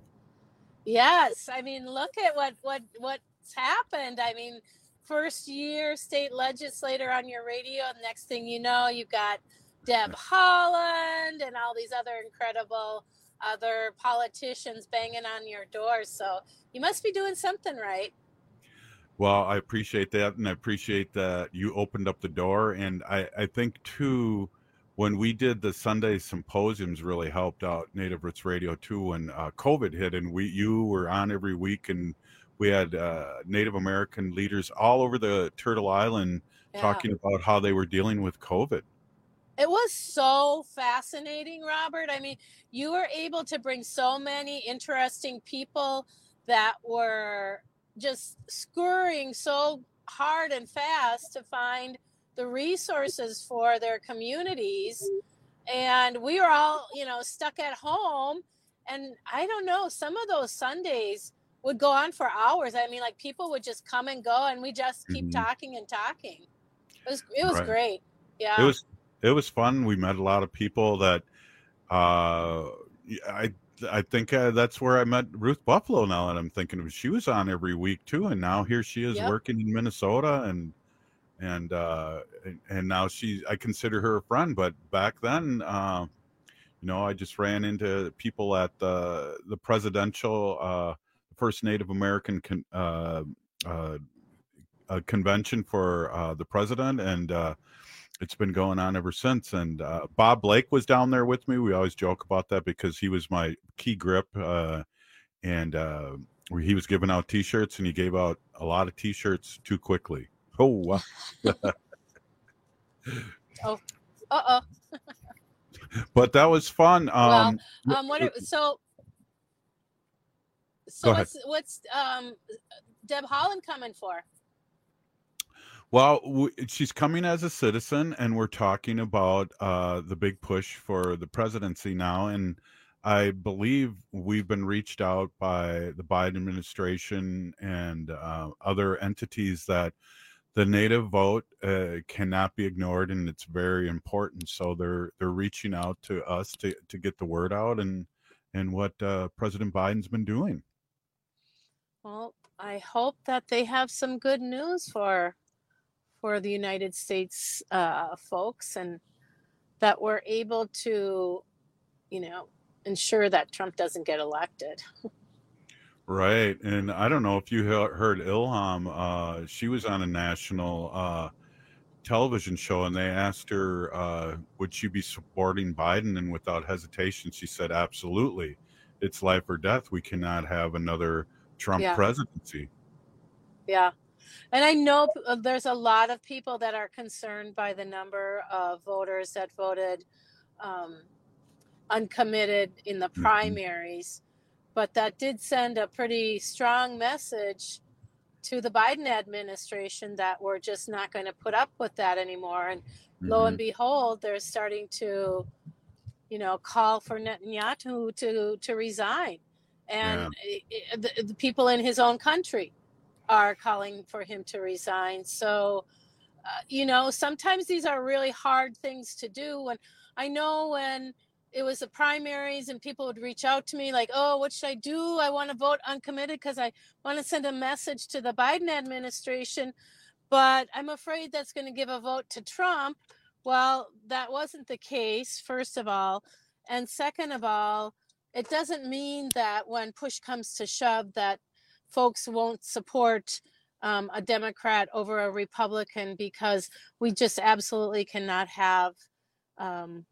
Speaker 26: Yes, I mean, look at what what what's happened. I mean, first year state legislator on your radio, and next thing you know, you got Deb Holland and all these other incredible other politicians banging on your door. So you must be doing something right.
Speaker 24: Well, I appreciate that, and I appreciate that you opened up the door. And I, I think, too, when we did the Sunday symposiums really helped out Native Roots Radio, too, when uh, COVID hit, and we you were on every week, and we had uh, Native American leaders all over the Turtle Island yeah. talking about how they were dealing with COVID.
Speaker 26: It was so fascinating, Robert. I mean, you were able to bring so many interesting people that were just scurrying so hard and fast to find the resources for their communities. And we were all, you know, stuck at home. And I don't know, some of those Sundays would go on for hours. I mean, like people would just come and go, and we just keep mm-hmm. talking and talking. It was, it was right. great. Yeah.
Speaker 24: It was. It was fun. We met a lot of people that uh, I I think uh, that's where I met Ruth Buffalo. Now that I'm thinking of it, she was on every week too, and now here she is yep. working in Minnesota, and and uh, and now she I consider her a friend. But back then, uh, you know, I just ran into people at the the presidential uh, First Native American con, uh, uh, uh, convention for uh, the president, and. Uh, It's been going on ever since. And uh, Bob Blake was down there with me. We always joke about that because he was my key grip. Uh, and uh, he was giving out T-shirts, and he gave out a lot of T-shirts too quickly. Oh, wow.
Speaker 26: oh, uh-oh.
Speaker 24: But that was fun. Um,
Speaker 26: well, um, what it, so, so what's, what's um, Deb Holland coming for?
Speaker 24: Well, w- she's coming as a citizen, and we're talking about uh, the big push for the presidency now. And I believe we've been reached out by the Biden administration and uh, other entities that the Native vote uh, cannot be ignored, and it's very important. So they're they're reaching out to us to, to get the word out and and what uh, President Biden's been doing.
Speaker 26: Well, I hope that they have some good news for. for the United States uh, folks, and that we're able to, you know, ensure that Trump doesn't get elected.
Speaker 24: Right. And I don't know if you heard Ilham, uh, she was on a national uh, television show, and they asked her, uh, would she be supporting Biden? And without hesitation, she said, absolutely. It's life or death. We cannot have another Trump yeah. presidency.
Speaker 26: Yeah. And I know there's a lot of people that are concerned by the number of voters that voted um, uncommitted in the primaries, mm-hmm. but that did send a pretty strong message to the Biden administration that we're just not going to put up with that anymore. And mm-hmm. lo and behold, they're starting to, you know, call for Netanyahu to, to resign. And yeah. the, the people in his own country are calling for him to resign. So uh, you know, sometimes these are really hard things to do. And I know when it was the primaries and people would reach out to me like, oh, what should I do? I want to vote uncommitted because I want to send a message to the Biden administration, but I'm afraid that's going to give a vote to Trump. Well, that wasn't the case, first of all. And second of all, it doesn't mean that when push comes to shove that folks won't support um, a Democrat over a Republican, because we just absolutely cannot have um,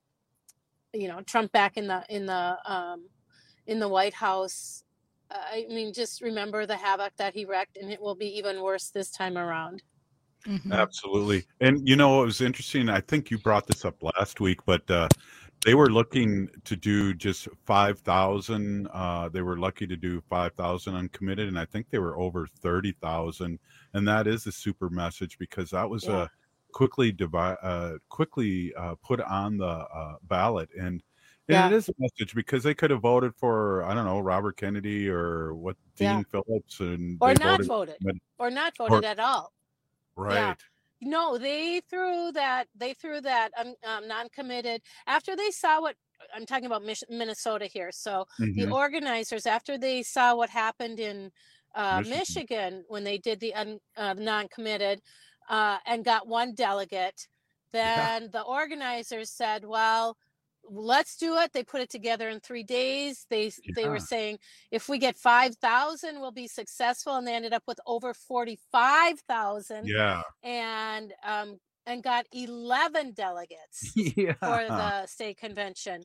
Speaker 26: you know, Trump back in the in the um, in the White House. I mean, just remember the havoc that he wreaked, and it will be even worse this time around.
Speaker 24: Mm-hmm. Absolutely. And you know, it was interesting. I think you brought this up last week, but uh, they were looking to do just five thousand. Uh, they were lucky to do five thousand uncommitted, and I think they were over thirty thousand. And that is a super message, because that was yeah. a quickly divi- uh, quickly uh, put on the uh, ballot. And, and yeah. it is a message, because they could have voted for, I don't know, Robert Kennedy or what, Dean yeah. Phillips. and
Speaker 26: Or
Speaker 24: they
Speaker 26: not
Speaker 24: voted,
Speaker 26: voted. Or not voted or, at all.
Speaker 24: Right.
Speaker 26: Yeah. No, they threw that, they threw that um, um, non-committed, after they saw what, I'm talking about Mich- Minnesota here. So mm-hmm. the organizers, after they saw what happened in uh, Michigan. Michigan when they did the un, uh, non-committed, Uh, and got one delegate, then yeah. the organizers said, well, let's do it. They put it together in three days. They yeah. they were saying, if we get five thousand, we'll be successful. And they ended up with over forty-five thousand.
Speaker 24: Yeah.
Speaker 26: And, um, and got eleven delegates
Speaker 24: yeah.
Speaker 26: for the state convention.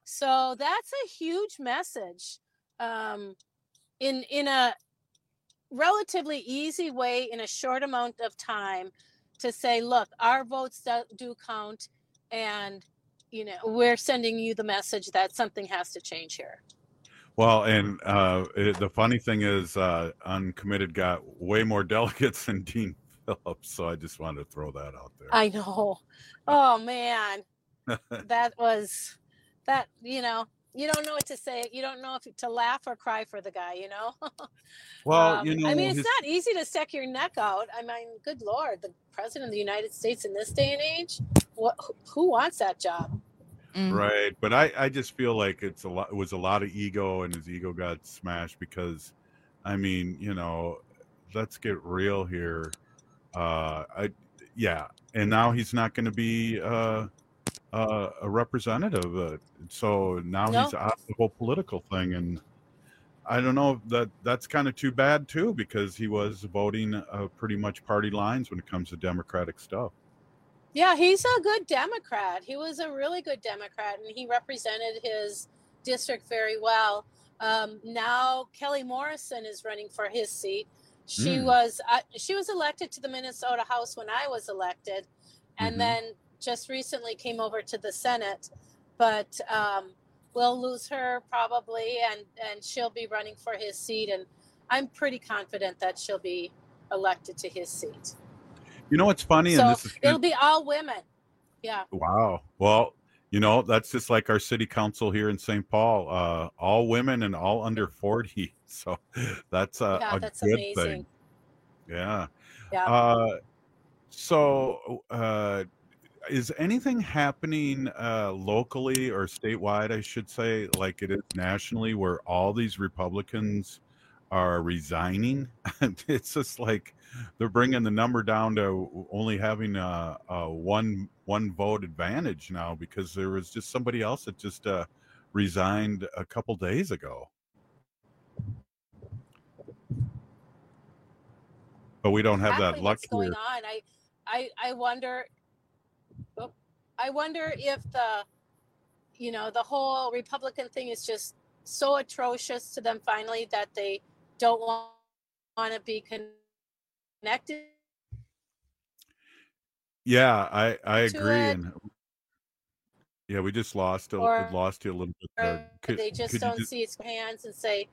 Speaker 26: So that's a huge message um, in in a relatively easy way, in a short amount of time, to say, look, our votes do, do count, and you know, we're sending you the message that something has to change here.
Speaker 24: Well, and uh, it, the funny thing is, uh, uncommitted got way more delegates than Dean Phillips, so I just wanted to throw that out there.
Speaker 26: I know. Oh man, that was that. You know. You don't know what to say. You don't know if to laugh or cry for the guy, you know?
Speaker 24: Well,
Speaker 26: um,
Speaker 24: you know,
Speaker 26: I mean, it's
Speaker 24: his...
Speaker 26: not easy to stick your neck out. I mean, good Lord, the president of the United States in this day and age, what, who wants that job?
Speaker 24: Mm-hmm. Right. But I, I just feel like it's a lot, it was a lot of ego, and his ego got smashed because, I mean, you know, let's get real here. Uh, I, yeah. And now he's not going to be, uh, Uh, a representative, uh, so now no. he's out of the whole political thing, and I don't know, that that's kind of too bad too, because he was voting uh, pretty much party lines when it comes to Democratic stuff.
Speaker 26: Yeah, he's a good Democrat. He was a really good Democrat, and he represented his district very well. Um, now Kelly Morrison is running for his seat. She mm. was uh, she was elected to the Minnesota House when I was elected, and mm-hmm. then just recently came over to the Senate, but um, we'll lose her probably, and, and she'll be running for his seat. And I'm pretty confident that she'll be elected to his seat.
Speaker 24: You know what's funny?
Speaker 26: So
Speaker 24: and this is
Speaker 26: it'll be all women. Yeah.
Speaker 24: Wow. Well, you know, that's just like our city council here in Saint Paul, uh, all women and all under forty. So that's a,
Speaker 26: yeah,
Speaker 24: a
Speaker 26: that's
Speaker 24: good
Speaker 26: amazing.
Speaker 24: thing. Yeah.
Speaker 26: Yeah.
Speaker 24: Uh, so, uh, is anything happening uh, locally or statewide, I should say, like it is nationally, where all these Republicans are resigning? It's just like they're bringing the number down to only having a, a one one vote advantage now, because there was just somebody else that just uh, resigned a couple days ago. But we don't have
Speaker 26: exactly
Speaker 24: that luck
Speaker 26: what's going
Speaker 24: here.
Speaker 26: on. I, I, I wonder. I wonder if the, you know, the whole Republican thing is just so atrocious to them finally that they don't want, want to be connected.
Speaker 24: Yeah, I, I agree. And yeah, we just lost a,
Speaker 26: or,
Speaker 24: lost you a little bit there.
Speaker 26: Could, they just don't just... see its hands and say.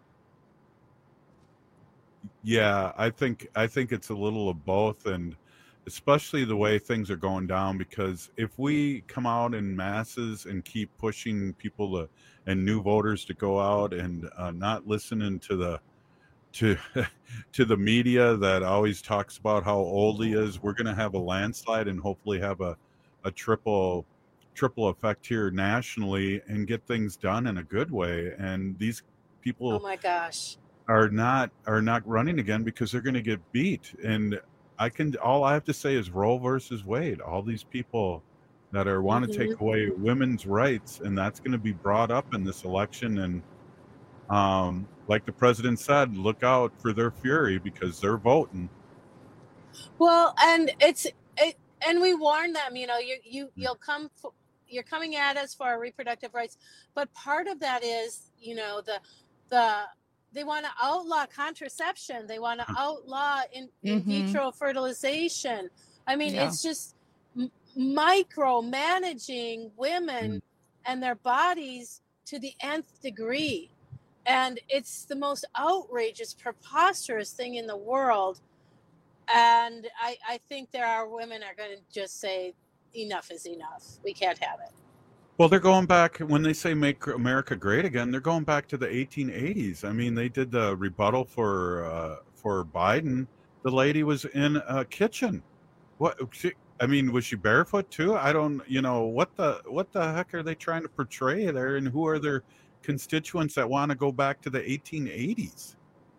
Speaker 24: Yeah, I think I think it's a little of both, and especially the way things are going down, because if we come out in masses and keep pushing people to, and new voters to go out and uh, not listening to the to to the media that always talks about how old he is, we're going to have a landslide and hopefully have a, a triple triple effect here nationally and get things done in a good way. And these people
Speaker 26: Oh my gosh.
Speaker 24: are not are not running again because they're going to get beat. And I can all I have to say is Roe versus Wade. All these people that are want to
Speaker 26: Mhm.
Speaker 24: take away women's rights, and that's going to be brought up in this election. And um, like the president said, look out for their fury because they're voting.
Speaker 26: Well, and it's it, and we warn them. You know, you you you'll come. For, you're coming at us for our reproductive rights, but part of that is, you know, the the they want to outlaw contraception. They want to outlaw in, in
Speaker 25: Mhm.
Speaker 26: vitro fertilization. I mean,
Speaker 25: Yeah.
Speaker 26: it's just m- micromanaging women and their bodies to the nth degree. And it's the most outrageous, preposterous thing in the world. And I, I think there are women are going to just say, enough is enough. We can't have it.
Speaker 24: Well, they're going back when they say make America great again. They're going back to the eighteen eighties. I mean, they did the rebuttal for uh, for Biden. The lady was in a kitchen. What? She, I mean, was she barefoot too? I don't. You know what the what the heck are they trying to portray there? And who are their constituents that want to go back to the eighteen eighties?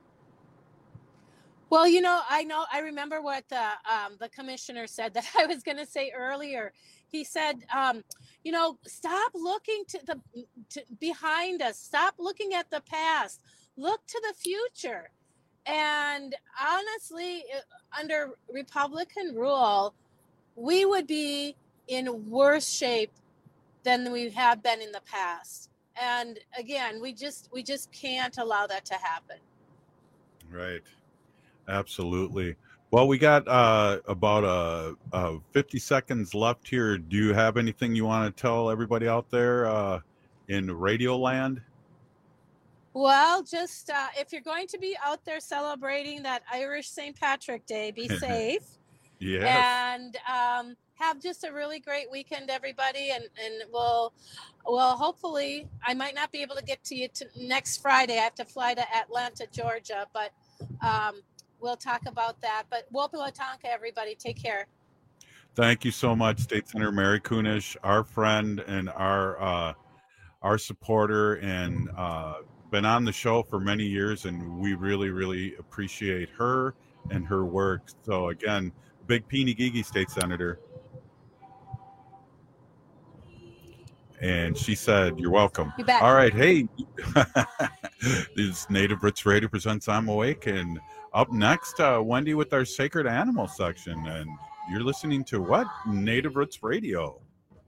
Speaker 26: Well, you know, I know, I remember what the um, the commissioner said that I was going to say earlier. He said, um, you know, stop looking to the to behind us. Stop looking at the past. Look to the future. And honestly, under Republican rule, we would be in worse shape than we have been in the past. And again, we just we just can't allow that to happen.
Speaker 24: Right. Absolutely. Well, we got uh, about uh, uh, fifty seconds left here. Do you have anything you want to tell everybody out there uh, in Radio Land?
Speaker 26: Well, just uh, if you're going to be out there celebrating that Irish Saint Patrick Day, be safe.
Speaker 24: Yes.
Speaker 26: And um, have just a really great weekend, everybody. And, and we'll, well, hopefully, I might not be able to get to you to next Friday. I have to fly to Atlanta, Georgia, but um, we'll talk about that. But Wopilatonka, everybody. Take care.
Speaker 24: Thank you so much, State Senator Mary Kunesh, our friend and our uh, our supporter, and uh, been on the show for many years, and we really, really appreciate her and her work. So again, big Peeny Gigi State Senator. And she said, you're welcome.
Speaker 26: You bet.
Speaker 24: All right. Hey, this Native Roots Radio presents I'm Awake. And up next, uh, Wendy with our Sacred Animal section. And you're listening to what? Native Roots Radio.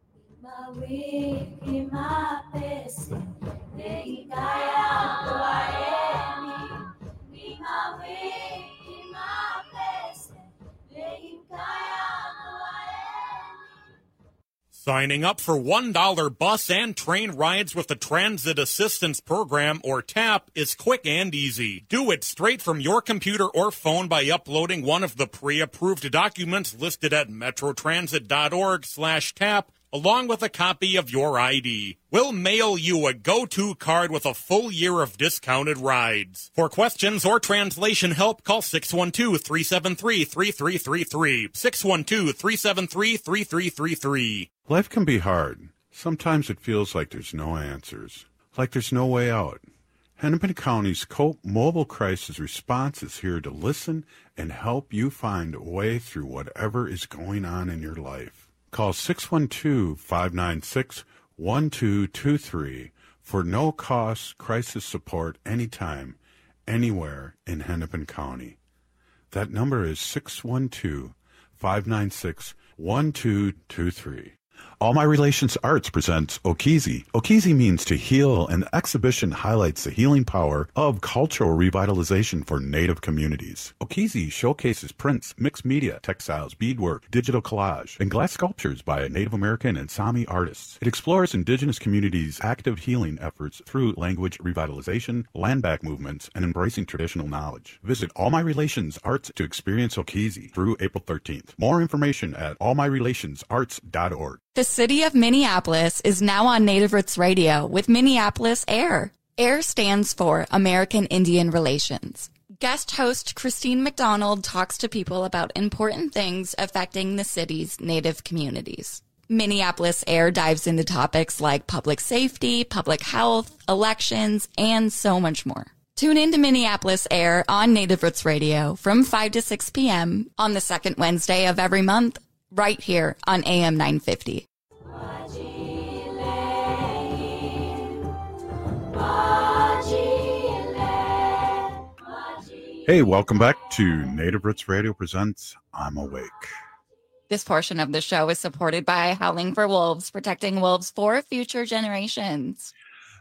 Speaker 4: Signing up for one dollar bus and train rides with the Transit Assistance Program, or TAP, is quick and easy. Do it straight from your computer or phone by uploading one of the pre-approved documents listed at metrotransit.org slash tap, along with a copy of your I D. We'll mail you a go-to card with a full year of discounted rides. For questions or translation help, call six one two, three seven three, three three three three, six one two, three seven three, three three three three.
Speaker 24: Life can be hard. Sometimes it feels like there's no answers, like there's no way out. Hennepin County's COPE Mobile Crisis Response is here to listen and help you find a way through whatever is going on in your life. Call six one two, five nine six, one two two three for no-cost crisis support anytime, anywhere in Hennepin County. That number is six one two, five nine six, one two two three. All My Relations Arts presents Okizi. Okizi means to heal, and the exhibition highlights the healing power of cultural revitalization for Native communities. Okizi showcases prints, mixed media, textiles, beadwork, digital collage, and glass sculptures by Native American and Sami artists. It explores Indigenous communities' active healing efforts through language revitalization, land back movements, and embracing traditional knowledge. Visit All My Relations Arts to experience Okizi through April thirteenth. More information at all my relations arts dot org.
Speaker 25: The city of Minneapolis is now on Native Roots Radio with Minneapolis AIR. AIR stands for American Indian Relations. Guest host Christine McDonald talks to people about important things affecting the city's Native communities. Minneapolis Air dives into topics like public safety, public health, elections, and so much more. Tune in to Minneapolis Air on Native Roots Radio from five to six p.m. on the second Wednesday of every month, right here on A M nine fifty.
Speaker 24: Hey, welcome back to Native Roots Radio presents I'm Awake.
Speaker 25: This portion of the show is supported by Howling for Wolves, protecting wolves for future generations.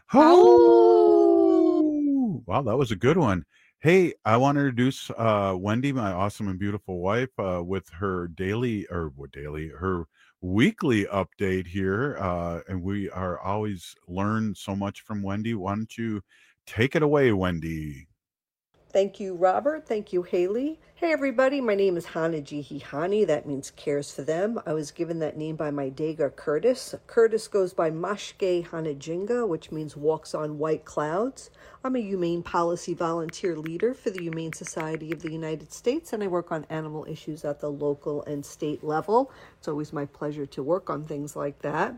Speaker 24: Oh, wow, that was a good one. Hey, I want to introduce uh, Wendy, my awesome and beautiful wife, uh, with her daily, or what daily, her weekly update here. Uh, and we are always learn so much from Wendy. Why don't you take it away, Wendy?
Speaker 3: Thank you, Robert. Thank you, Haley. Hey, everybody. My name is Hanajihihani. That means cares for them. I was given that name by my Dega, Curtis. Curtis goes by Mashke Hanajinga, which means walks on white clouds. I'm a humane policy volunteer leader for the Humane Society of the United States, and I work on animal issues at the local and state level. It's always my pleasure to work on things like that.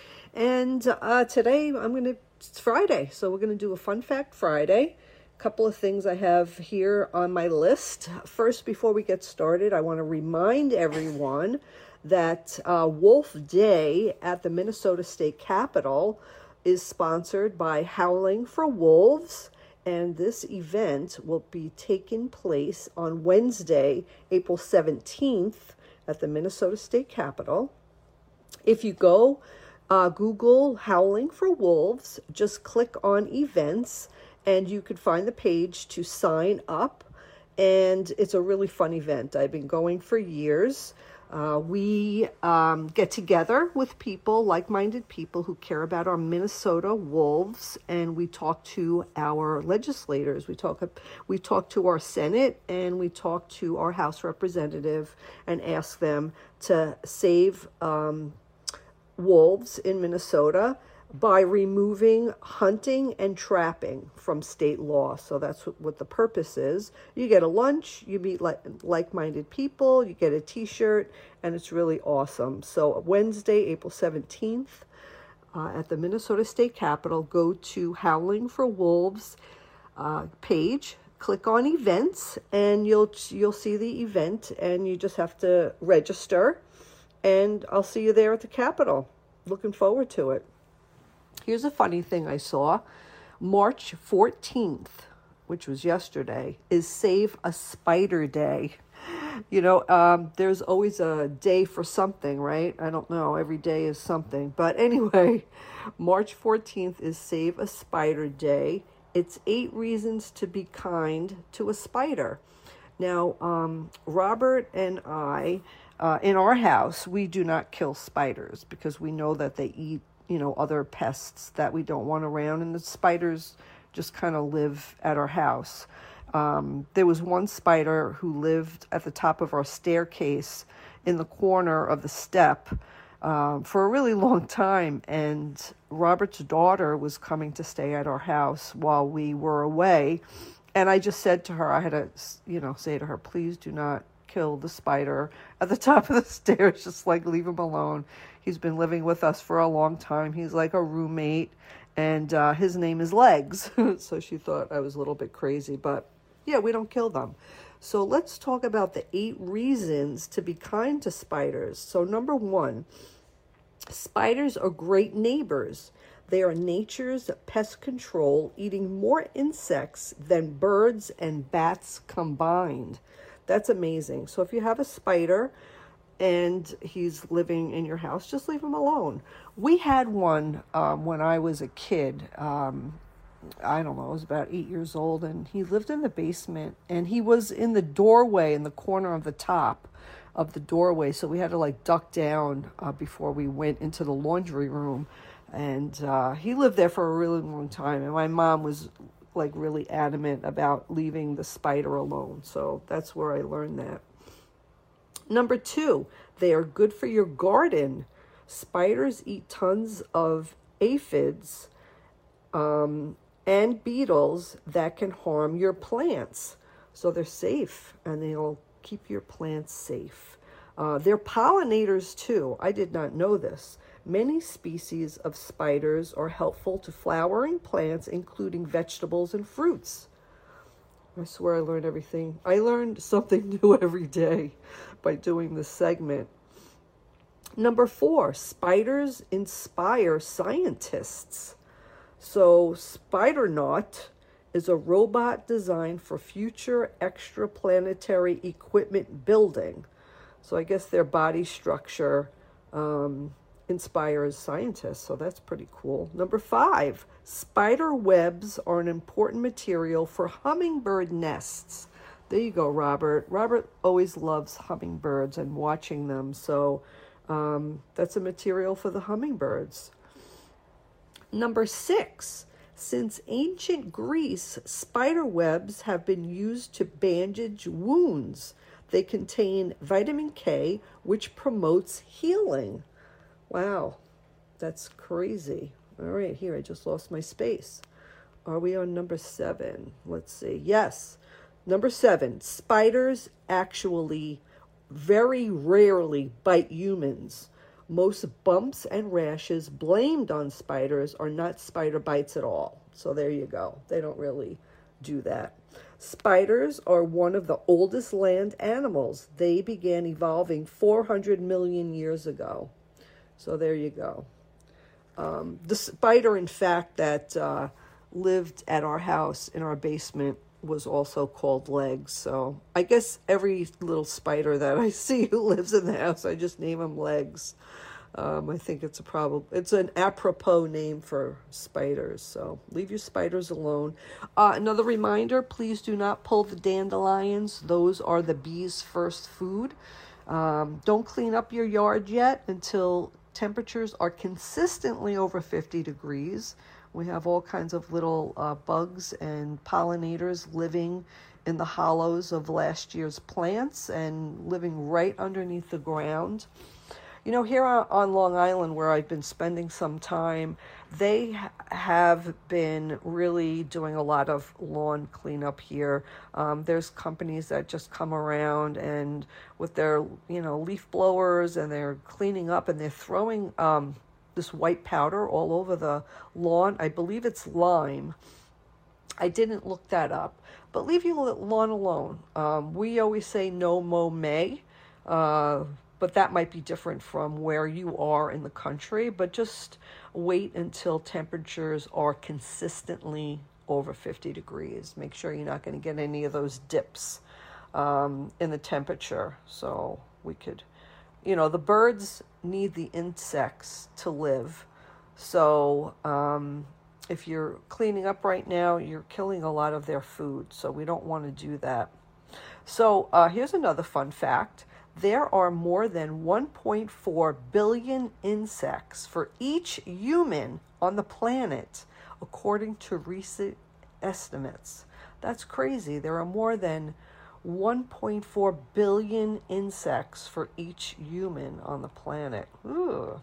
Speaker 3: And uh, today, I'm going to, it's Friday, so we're going to do a Fun Fact Friday. Couple of things I have here on my list. First, before we get started, I want to remind everyone that uh, Wolf Day at the Minnesota State Capitol is sponsored by Howling for Wolves, and this event will be taking place on Wednesday, April seventeenth at the Minnesota State Capitol. If you go uh, Google Howling for Wolves, just click on events, and you could find the page to sign up, and it's a really fun event. I've been going for years. Uh, we um, get together with people, like-minded people who care about our Minnesota wolves, and we talk to our legislators. We talk, we talk to our Senate, and we talk to our House representative and ask them to save um, wolves in Minnesota by removing hunting and trapping from state law. So that's what, what the purpose is. You get a lunch, you meet like, like-minded people, you get a t-shirt, and it's really awesome. So Wednesday, April seventeenth, uh, at the Minnesota State Capitol, go to Howling for Wolves uh, page, click on events, and you'll you'll see the event, and you just have to register, and I'll see you there at the Capitol. Looking forward to it. Here's a funny thing I saw. March fourteenth, which was yesterday, is Save a Spider Day. You know, um, there's always a day for something, right? I don't know. Every day is something. But anyway, March fourteenth is Save a Spider Day. It's eight reasons to be kind to a spider. Now, um, Robert and I, uh, in our house, we do not kill spiders because we know that they eat, you know, other pests that we don't want around, and the spiders just kind of live at our house. Um, there was one spider who lived at the top of our staircase in the corner of the step um, for a really long time, and Robert's daughter was coming to stay at our house while we were away, and I just said to her, I had to, you know, say to her, please do not kill the spider at the top of the stairs, just like leave him alone. He's been living with us for a long time. He's like a roommate, and uh, his name is Legs. So she thought I was a little bit crazy, but yeah, we don't kill them. So let's talk about the eight reasons to be kind to spiders. So number one, spiders are great neighbors. They are nature's pest control, eating more insects than birds and bats combined. That's amazing. So if you have a spider and he's living in your house, just leave him alone. We had one um, when I was a kid. Um, I don't know, I was about eight years old, and he lived in the basement, and he was in the doorway, in the corner of the top of the doorway, so we had to like duck down uh, before we went into the laundry room, and uh, he lived there for a really long time, and my mom was like really adamant about leaving the spider alone, so that's where I learned that. Number two, they are good for your garden. Spiders eat tons of aphids, um, and beetles that can harm your plants. So they're safe, and they'll keep your plants safe. Uh, they're pollinators too. I did not know this. Many species of spiders are helpful to flowering plants, including vegetables and fruits. I swear I learned everything. I learned something new every day by doing this segment. Number four, spiders inspire scientists. So Spidernaut is a robot designed for future extraplanetary equipment building. So I guess their body structure um, inspires scientists, so that's pretty cool. Number five, spider webs are an important material for hummingbird nests. There you go, Robert. Robert always loves hummingbirds and watching them, so um, that's a material for the hummingbirds. Number six, since ancient Greece, spider webs have been used to bandage wounds. They contain vitamin K, which promotes healing. Wow, that's crazy. All right, here, I just lost my space. Are we on number seven? Let's see. Yes, number seven. Spiders actually very rarely bite humans. Most bumps and rashes blamed on spiders are not spider bites at all. So there you go. They don't really do that. Spiders are one of the oldest land animals. They began evolving four hundred million years ago. So there you go. Um, the spider, in fact, that uh, lived at our house in our basement was also called Legs. So I guess every little spider that I see who lives in the house, I just name him Legs. Um, I think it's a prob- it's an apropos name for spiders. So leave your spiders alone. Uh, another reminder, please do not pull the dandelions. Those are the bees' first food. Um, don't clean up your yard yet until temperatures are consistently over fifty degrees. We have all kinds of little uh, bugs and pollinators living in the hollows of last year's plants and living right underneath the ground. You know, here on Long Island, where I've been spending some time, they have been really doing a lot of lawn cleanup here. Um, there's companies that just come around and with their, you know, leaf blowers, and they're cleaning up, and they're throwing um, this white powder all over the lawn. I believe it's lime. I didn't look that up, but leave your lawn alone. Um, we always say no mow May. Uh, But that might be different from where you are in the country. But just wait until temperatures are consistently over fifty degrees. Make sure you're not going to get any of those dips um, in the temperature. So we could, you know, the birds need the insects to live. So um, if you're cleaning up right now, you're killing a lot of their food. So we don't want to do that. So uh, here's another fun fact. There are more than one point four billion insects for each human on the planet, according to recent estimates. That's crazy. There are more than one point four billion insects for each human on the planet. Ooh.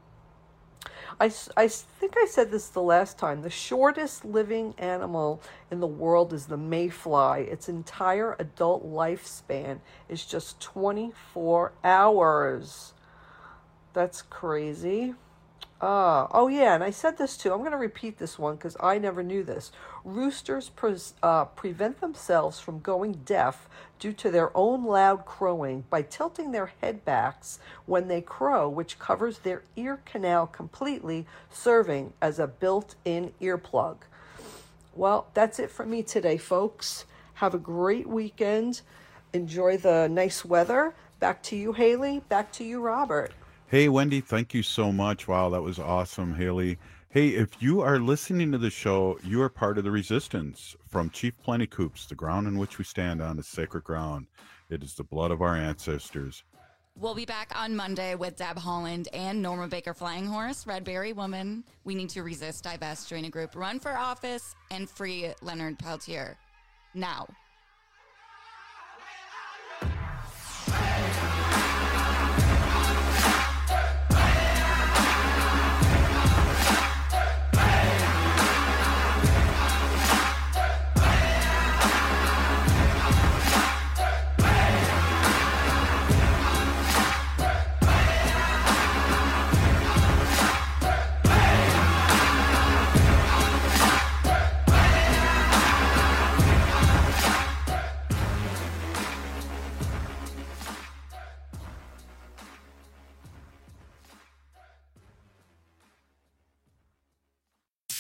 Speaker 3: I, I think I said this the last time. The shortest living animal in the world is the mayfly. Its entire adult lifespan is just twenty-four hours. That's crazy. Uh, oh, yeah, and I said this too. I'm going to repeat this one because I never knew this. Roosters pre- uh, prevent themselves from going deaf due to their own loud crowing by tilting their head backs when they crow, which covers their ear canal completely, serving as a built-in earplug. Well, that's it for me today, folks. Have a great weekend. Enjoy the nice weather. Back to you, Haley. Back to you, Robert.
Speaker 24: Hey, Wendy, thank you so much. Wow, that was awesome, Haley. Hey, if you are listening to the show, you are part of the resistance. From Chief Plenty Coops, the ground in which we stand on is sacred ground. It is the blood of our ancestors.
Speaker 25: We'll be back on Monday with Deb Holland and Norma Baker Flying Horse, Red Berry Woman. We need to resist, divest, join a group, run for office, and free Leonard Peltier. Now.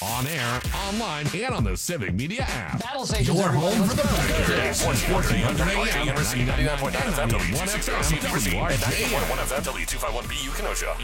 Speaker 1: On air, online, and on the Civic Media app.
Speaker 5: Battle stations
Speaker 1: Your
Speaker 5: everywhere.
Speaker 1: home for the Packers.
Speaker 5: fourteen hundred
Speaker 1: A M,
Speaker 5: ninety-nine point nine F M, W two five one B, U Kenosha.
Speaker 1: W R J M.
Speaker 5: ninety-one point one F M, W two five one B, U Kenosha.